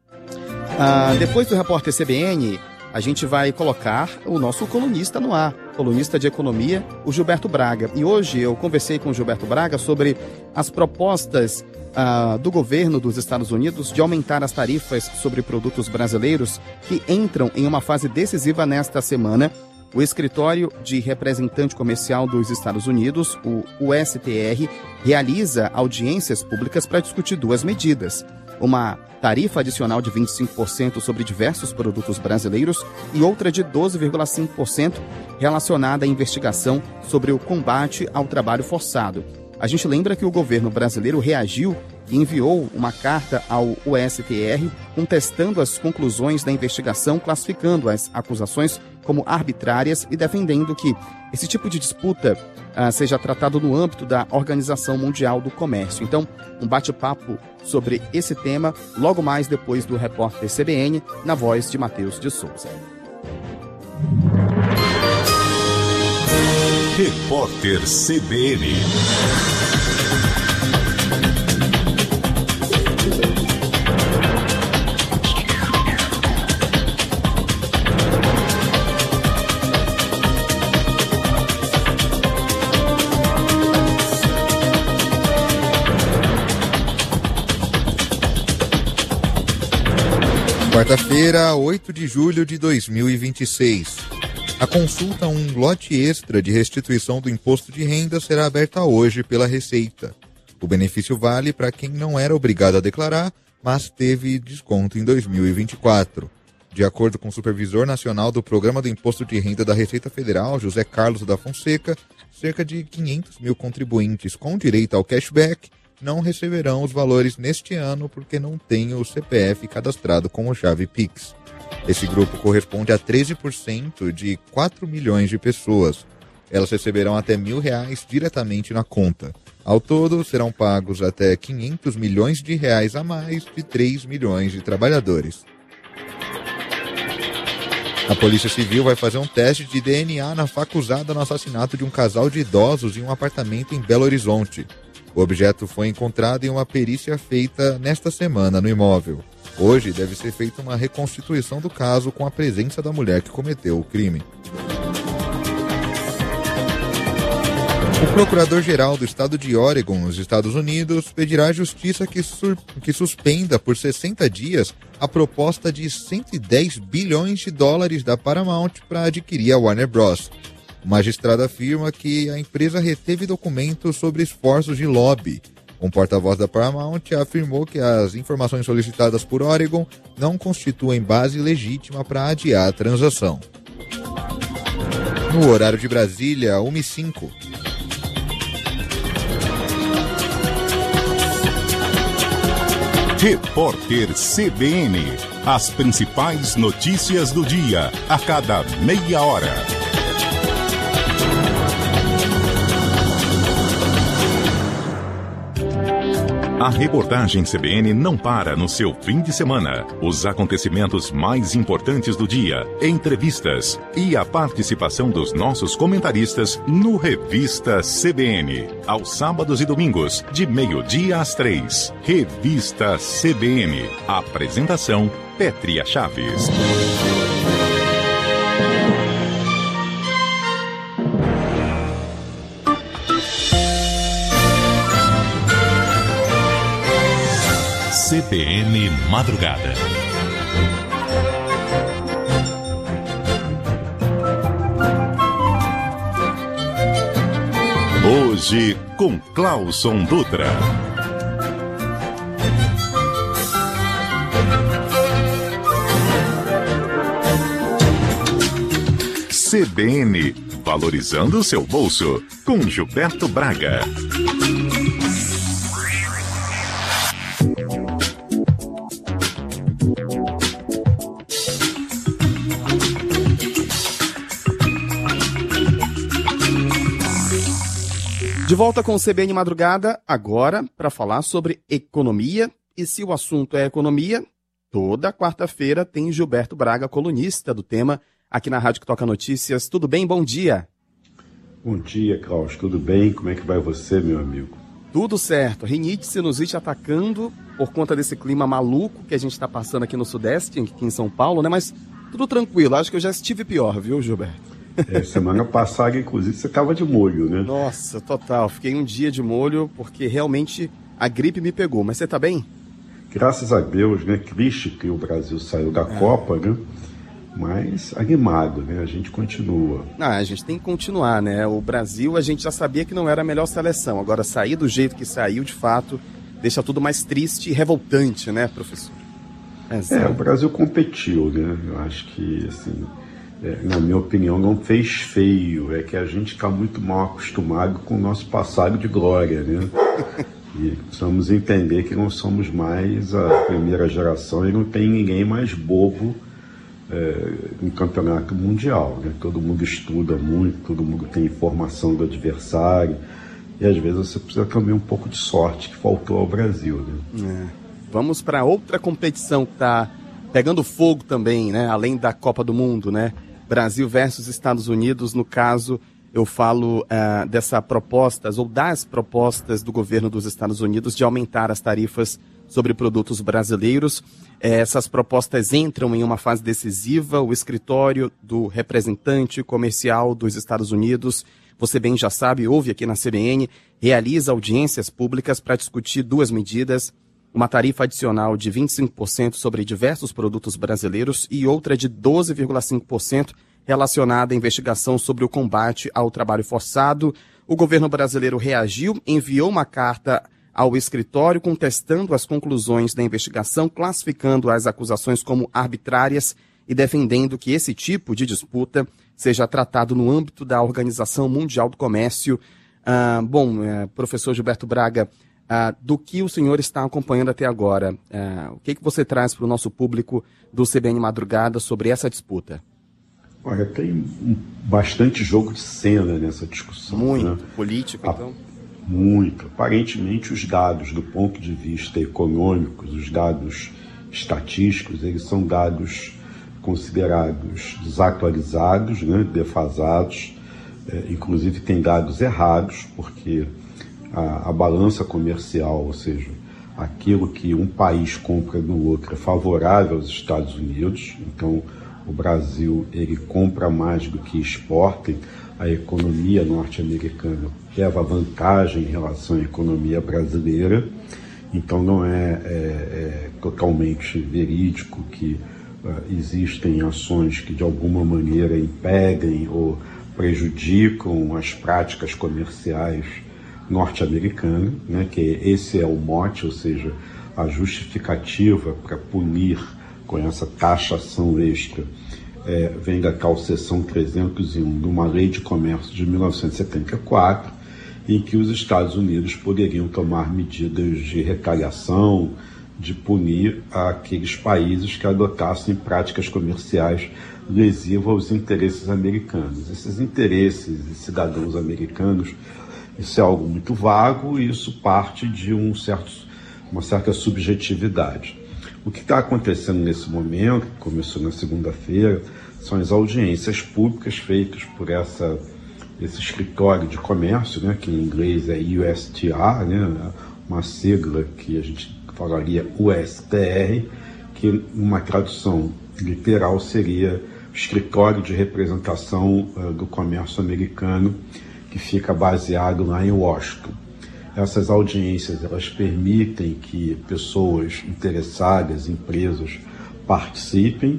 Ah, depois do repórter C B N, a gente vai colocar o nosso colunista no ar, colunista de economia, o Gilberto Braga. E hoje eu conversei com o Gilberto Braga sobre as propostas Uh, do governo dos Estados Unidos de aumentar as tarifas sobre produtos brasileiros que entram em uma fase decisiva nesta semana. O Escritório de Representante Comercial dos Estados Unidos, o U S T R, realiza audiências públicas para discutir duas medidas. Uma tarifa adicional de vinte e cinco por cento sobre diversos produtos brasileiros e outra de doze vírgula cinco por cento relacionada à investigação sobre o combate ao trabalho forçado. A gente lembra que o governo brasileiro reagiu e enviou uma carta ao U S T R contestando as conclusões da investigação, classificando as acusações como arbitrárias e defendendo que esse tipo de disputa uh, seja tratado no âmbito da Organização Mundial do Comércio. Então, um bate-papo sobre esse tema logo mais depois do repórter C B N, na voz de Matheus de Souza. Repórter C B N. Quarta-feira, oito de julho de dois mil e vinte e seis. A consulta a um lote extra de restituição do imposto de renda será aberta hoje pela Receita. O benefício vale para quem não era obrigado a declarar, mas teve desconto em dois mil e vinte e quatro. De acordo com o supervisor nacional do Programa do Imposto de Renda da Receita Federal, José Carlos da Fonseca, cerca de quinhentos mil contribuintes com direito ao cashback não receberão os valores neste ano porque não têm o C P F cadastrado com a chave Pix. Esse grupo corresponde a treze por cento de quatro milhões de pessoas. Elas receberão até mil reais diretamente na conta. Ao todo, serão pagos até quinhentos milhões de reais a mais de três milhões de trabalhadores. A Polícia Civil vai fazer um teste de D N A na faca usada no assassinato de um casal de idosos em um apartamento em Belo Horizonte. O objeto foi encontrado em uma perícia feita nesta semana no imóvel. Hoje deve ser feita uma reconstituição do caso com a presença da mulher que cometeu o crime. O procurador-geral do estado de Oregon, nos Estados Unidos, pedirá à justiça que, sur- que suspenda por sessenta dias a proposta de cento e dez bilhões de dólares da Paramount para adquirir a Warner Bros. O magistrado afirma que a empresa reteve documentos sobre esforços de lobby. Um porta-voz da Paramount afirmou que as informações solicitadas por Oregon não constituem base legítima para adiar a transação. No horário de Brasília, uma e cinco. Repórter C B N. As principais notícias do dia, a cada meia hora. A reportagem C B N não para no seu fim de semana. Os acontecimentos mais importantes do dia, entrevistas e a participação dos nossos comentaristas no Revista C B N. Aos sábados e domingos, de meio-dia às três. Revista C B N. Apresentação, Pétria Chaves. C B N Madrugada. Hoje com Clauson Dutra. C B N, valorizando o seu bolso, com Gilberto Braga. De volta com o C B N Madrugada, agora para falar sobre economia. E se o assunto é economia, toda quarta-feira tem Gilberto Braga, colunista do tema, aqui na Rádio que Toca Notícias. Tudo bem? Bom dia. Bom dia, Klaus. Tudo bem? Como é que vai você, meu amigo? Tudo certo. Rinite, sinusite atacando por conta desse clima maluco que a gente está passando aqui no Sudeste, aqui em São Paulo, né? Mas tudo tranquilo. Acho que eu já estive pior, viu, Gilberto? É, semana passada, inclusive, você estava de molho, né? Nossa, total. Fiquei um dia de molho porque realmente a gripe me pegou. Mas você tá bem? Graças a Deus, né? Triste que o Brasil saiu da é. Copa, né? Mas animado, né? A gente continua. Ah, a gente tem que continuar, né? O Brasil, a gente já sabia que não era a melhor seleção. Agora, sair do jeito que saiu, de fato, deixa tudo mais triste e revoltante, né, professor? Exato. É, o Brasil competiu, né? Eu acho que, assim... É, na minha opinião, não fez feio, é que a gente está muito mal acostumado com o nosso passado de glória, né? E precisamos entender que não somos mais a primeira geração e não tem ninguém mais bobo é, em campeonato mundial, né? Todo mundo estuda muito, todo mundo tem informação do adversário e às vezes você precisa também um pouco de sorte que faltou ao Brasil, né? É. Vamos para outra competição que está pegando fogo também, né? Além da Copa do Mundo, né? Brasil versus Estados Unidos, no caso, eu falo uh, dessa proposta, ou das propostas do governo dos Estados Unidos de aumentar as tarifas sobre produtos brasileiros. Eh, essas propostas entram em uma fase decisiva. O escritório do representante comercial dos Estados Unidos, você bem já sabe, ouve aqui na C B N, realiza audiências públicas para discutir duas medidas: uma tarifa adicional de vinte e cinco por cento sobre diversos produtos brasileiros e outra de doze vírgula cinco por cento relacionada à investigação sobre o combate ao trabalho forçado. O governo brasileiro reagiu, enviou uma carta ao escritório contestando as conclusões da investigação, classificando as acusações como arbitrárias e defendendo que esse tipo de disputa seja tratado no âmbito da Organização Mundial do Comércio. Ah, bom, eh, professor Gilberto Braga, ah, do que o senhor está acompanhando até agora, ah, o que, que você traz para o nosso público do C B N Madrugada sobre essa disputa? Olha, tem um, bastante jogo de cena nessa discussão. Muito, né? político, então? Muito. Aparentemente, os dados do ponto de vista econômico, os dados estatísticos, eles são dados considerados desatualizados, né, defasados, é, inclusive tem dados errados, porque a, a balança comercial, ou seja, aquilo que um país compra do outro é favorável aos Estados Unidos, então o Brasil ele compra mais do que exporta, a economia norte-americana leva vantagem em relação à economia brasileira, então não é, é, é totalmente verídico que uh, existem ações que de alguma maneira impedem ou prejudicam as práticas comerciais norte-americanas, né, que esse é o mote, ou seja, a justificativa para punir com essa taxação extra é, vem da tal seção trezentos e um de uma lei de comércio de mil novecentos e setenta e quatro, em que os Estados Unidos poderiam tomar medidas de retaliação, de punir aqueles países que adotassem práticas comerciais lesivas aos interesses americanos. Esses interesses de cidadãos americanos, isso é algo muito vago e isso parte de um certo, uma certa subjetividade. O que está acontecendo nesse momento, que começou na segunda-feira, são as audiências públicas feitas por essa, esse escritório de comércio, né, que em inglês é U S T R, né, uma sigla que a gente falaria U S T R, que uma tradução literal seria Escritório de Representação uh, do Comércio Americano, que fica baseado lá em Washington. Essas audiências elas permitem que pessoas interessadas, empresas, participem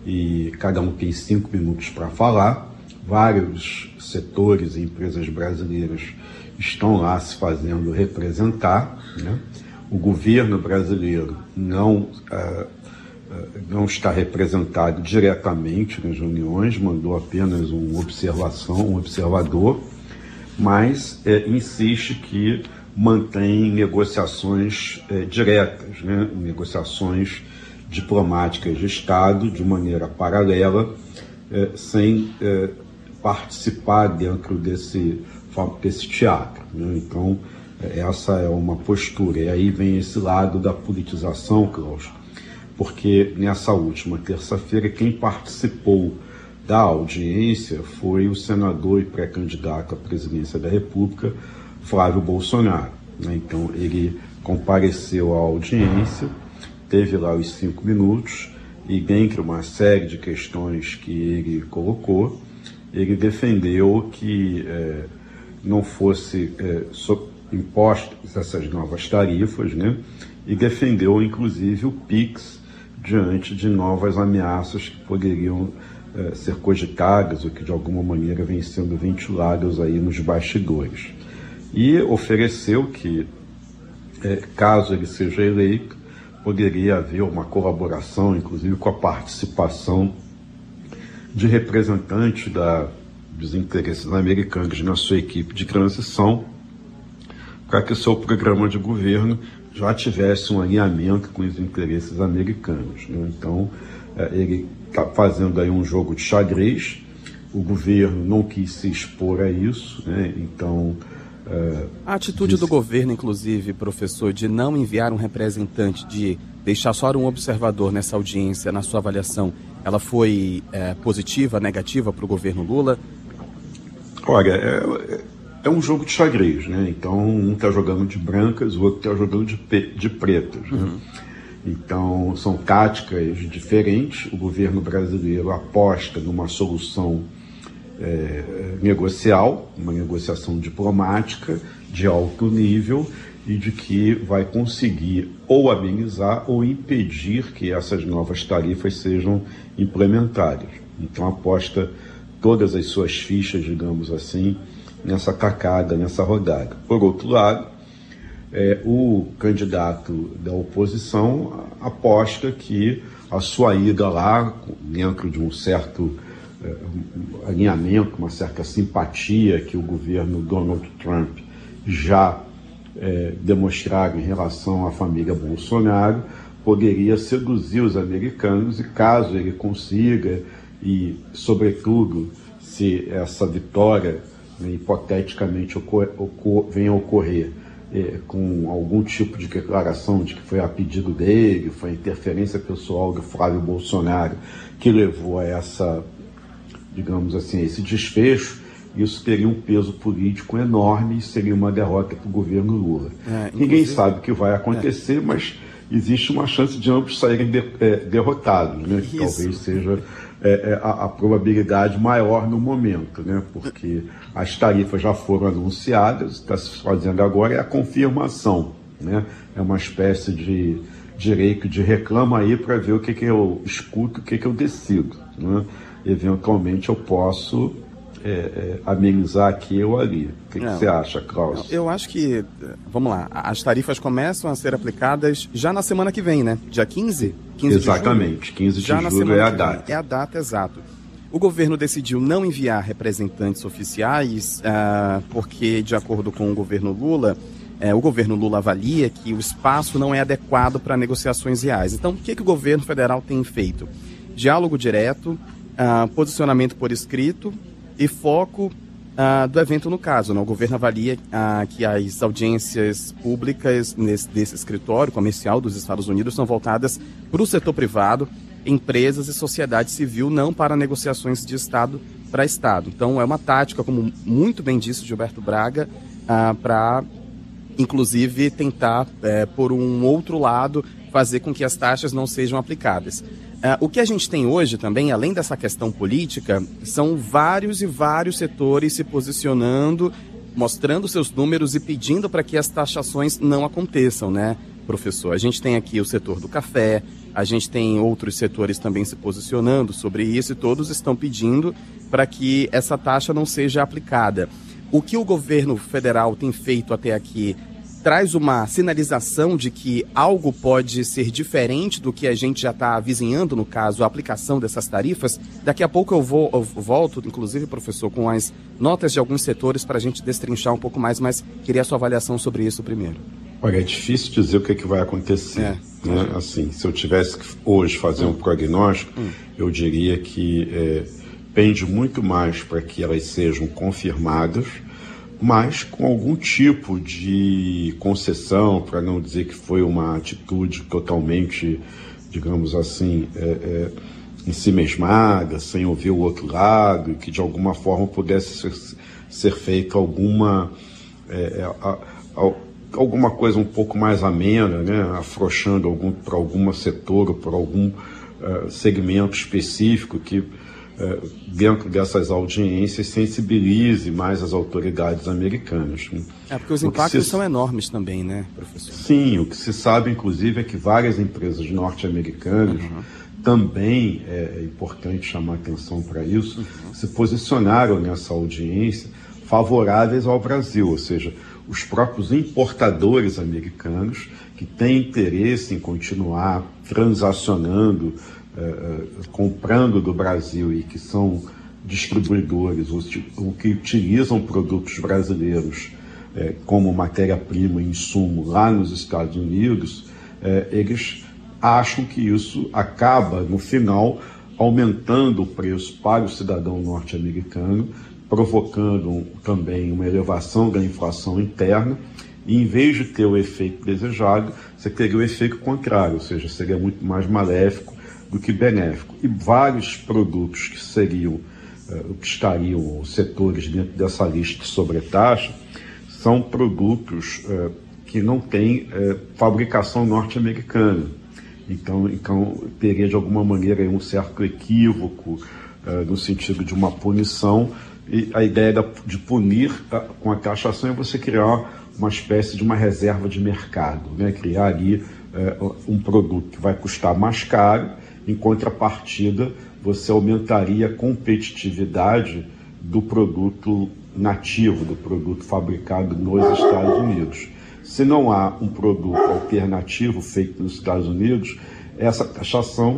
e cada um tem cinco minutos para falar. Vários setores e empresas brasileiras estão lá se fazendo representar, né? O governo brasileiro não, uh, uh, não está representado diretamente nas reuniões, mandou apenas uma observação, um observador, mas é, insiste que mantém negociações é, diretas, né? Negociações diplomáticas de Estado de maneira paralela, é, sem é, participar dentro desse, desse teatro, né? Então, essa é uma postura. E aí vem esse lado da politização, Klaus, porque nessa última terça-feira quem participou da audiência foi o senador e pré-candidato à presidência da República, Flávio Bolsonaro, né? Então ele compareceu à audiência, teve lá os cinco minutos e dentre uma série de questões que ele colocou, ele defendeu que é, não fosse é, so, impostas essas novas tarifas, né? E defendeu inclusive o PIX diante de novas ameaças que poderiam é, ser cogitadas ou que de alguma maneira vêm sendo ventiladas aí nos bastidores. E ofereceu que, é, caso ele seja eleito, poderia haver uma colaboração, inclusive com a participação de representantes da, dos interesses americanos na sua equipe de transição, para que o seu programa de governo já tivesse um alinhamento com os interesses americanos, né? Então, é, ele está fazendo aí um jogo de xadrez, o governo não quis se expor a isso, né? Então... É, a atitude do governo, inclusive, professor, de não enviar um representante, de deixar só um observador nessa audiência, na sua avaliação, ela foi é, positiva, negativa para o governo Lula? Olha, é, é um jogo de xadrez, né? Então, um está jogando de brancas, o outro está jogando de, de pretas, né? Uhum. Então, são táticas diferentes. O governo brasileiro aposta numa solução É, negocial, uma negociação diplomática de alto nível e de que vai conseguir ou amenizar ou impedir que essas novas tarifas sejam implementadas. Então aposta todas as suas fichas, digamos assim, nessa tacada, nessa rodada. Por outro lado, é, o candidato da oposição aposta que a sua ida lá, dentro de um certo é, alinhamento, uma certa simpatia que o governo Donald Trump já é, demonstraram em relação à família Bolsonaro, poderia seduzir os americanos, e caso ele consiga, e sobretudo se essa vitória, né, hipoteticamente ocor, ocor, venha a ocorrer é, com algum tipo de declaração de que foi a pedido dele, foi a interferência pessoal do Flávio Bolsonaro que levou a essa, digamos assim, esse desfecho, isso teria um peso político enorme e seria uma derrota para o governo Lula. É, Ninguém sabe o que vai acontecer, é. mas existe uma chance de ambos saírem de, é, derrotados, né? Que talvez seja é, é, a, a probabilidade maior no momento, né? Porque as tarifas já foram anunciadas, está se fazendo agora é a confirmação, né? É uma espécie de direito de reclama aí para ver o que, que eu escuto, o que, que eu decido, né? Eventualmente eu posso É, é, amenizar aqui ou ali. O que, que você acha, Klaus? Eu acho que, vamos lá, as tarifas começam a ser aplicadas já na semana que vem, né? Dia quinze? quinze Exatamente, de julho. quinze de julho é a data. É a data, exato. O governo decidiu não enviar representantes oficiais, ah, porque, de acordo com o governo Lula, eh, o governo Lula avalia que o espaço não é adequado para negociações reais. Então, o que, que o governo federal tem feito? Diálogo direto, ah, posicionamento por escrito, e foco uh, do evento no caso. Né? O governo avalia uh, que as audiências públicas nesse, desse escritório comercial dos Estados Unidos são voltadas para o setor privado, empresas e sociedade civil, não para negociações de Estado para Estado. Então é uma tática, como muito bem disse Gilberto Braga, uh, para inclusive tentar, uh, por um outro lado, fazer com que as taxas não sejam aplicadas. Uh, o que a gente tem hoje também, além dessa questão política, são vários e vários setores se posicionando, mostrando seus números e pedindo para que as taxações não aconteçam, né, professor? A gente tem aqui o setor do café, a gente tem outros setores também se posicionando sobre isso e todos estão pedindo para que essa taxa não seja aplicada. O que o governo federal tem feito até aqui traz uma sinalização de que algo pode ser diferente do que a gente já está avizinhando, no caso, a aplicação dessas tarifas. Daqui a pouco eu, vou, eu volto, inclusive, professor, com as notas de alguns setores para a gente destrinchar um pouco mais, mas queria a sua avaliação sobre isso primeiro. Olha, é difícil dizer o que, é que vai acontecer. É. Né? Assim, se eu tivesse que hoje fazer hum. um prognóstico, hum. eu diria que é, pende muito mais para que elas sejam confirmadas, mas com algum tipo de concessão, para não dizer que foi uma atitude totalmente, digamos assim, é, é, em si mesmada, sem ouvir o outro lado, e que de alguma forma pudesse ser, ser feita alguma, é, a, a, alguma coisa um pouco mais amena, né, afrouxando algum, para algum setor ou para algum uh, segmento específico que, Uh, dentro dessas audiências, sensibilize mais as autoridades americanas. Né? É, porque os impactos se... são enormes também, né, professor? Sim, o que se sabe, inclusive, é que várias empresas norte-americanas, uhum. também é importante chamar atenção para isso, uhum. se posicionaram nessa audiência favoráveis ao Brasil, ou seja, os próprios importadores americanos que têm interesse em continuar transacionando, Uh, comprando do Brasil e que são distribuidores, os, o que utilizam produtos brasileiros uh, como matéria-prima e insumo lá nos Estados Unidos, uh, eles acham que isso acaba, no final, aumentando o preço para o cidadão norte-americano, provocando um, também uma elevação da inflação interna, e em vez de ter o efeito desejado, você teria o efeito contrário, ou seja, seria muito mais maléfico do que benéfico. E vários produtos que seriam, uh, que estariam, os setores dentro dessa lista de sobretaxa, são produtos uh, que não têm uh, fabricação norte-americana. Então, então, teria de alguma maneira um certo equívoco uh, no sentido de uma punição, e a ideia da, de punir uh, com a taxação é você criar uma espécie de uma reserva de mercado, né? Criar ali uh, um produto que vai custar mais caro. Em contrapartida, você aumentaria a competitividade do produto nativo, do produto fabricado nos Estados Unidos. Se não há um produto alternativo feito nos Estados Unidos, essa taxação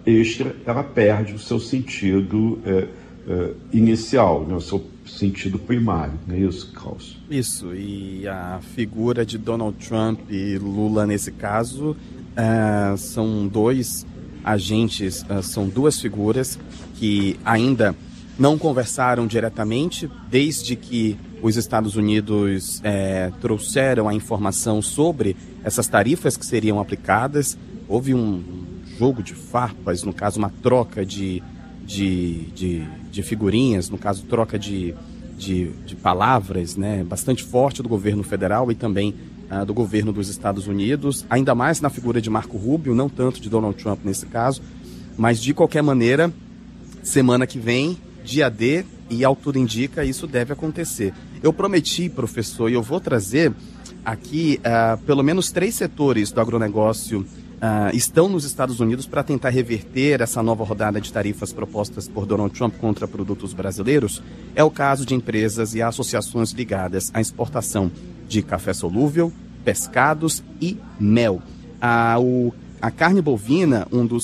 extra, ela perde o seu sentido é, é, inicial, né, o seu sentido primário, não é isso, Carlos? Isso, e a figura de Donald Trump e Lula nesse caso uh, são dois agentes, uh, são duas figuras que ainda não conversaram diretamente desde que os Estados Unidos é, trouxeram a informação sobre essas tarifas que seriam aplicadas. Houve um jogo de farpas, no caso uma troca de, de, de, de figurinhas, no caso troca de, de, de palavras, né, bastante forte do governo federal e também uh, do governo dos Estados Unidos, ainda mais na figura de Marco Rubio, não tanto de Donald Trump nesse caso, mas de qualquer maneira, semana que vem, dia D, e ao tudo indica, isso deve acontecer. Eu prometi, professor, e eu vou trazer aqui uh, pelo menos três setores do agronegócio uh, estão nos Estados Unidos para tentar reverter essa nova rodada de tarifas propostas por Donald Trump contra produtos brasileiros. É o caso de empresas e associações ligadas à exportação de café solúvel, pescados e mel. Uh, o, a carne bovina, um dos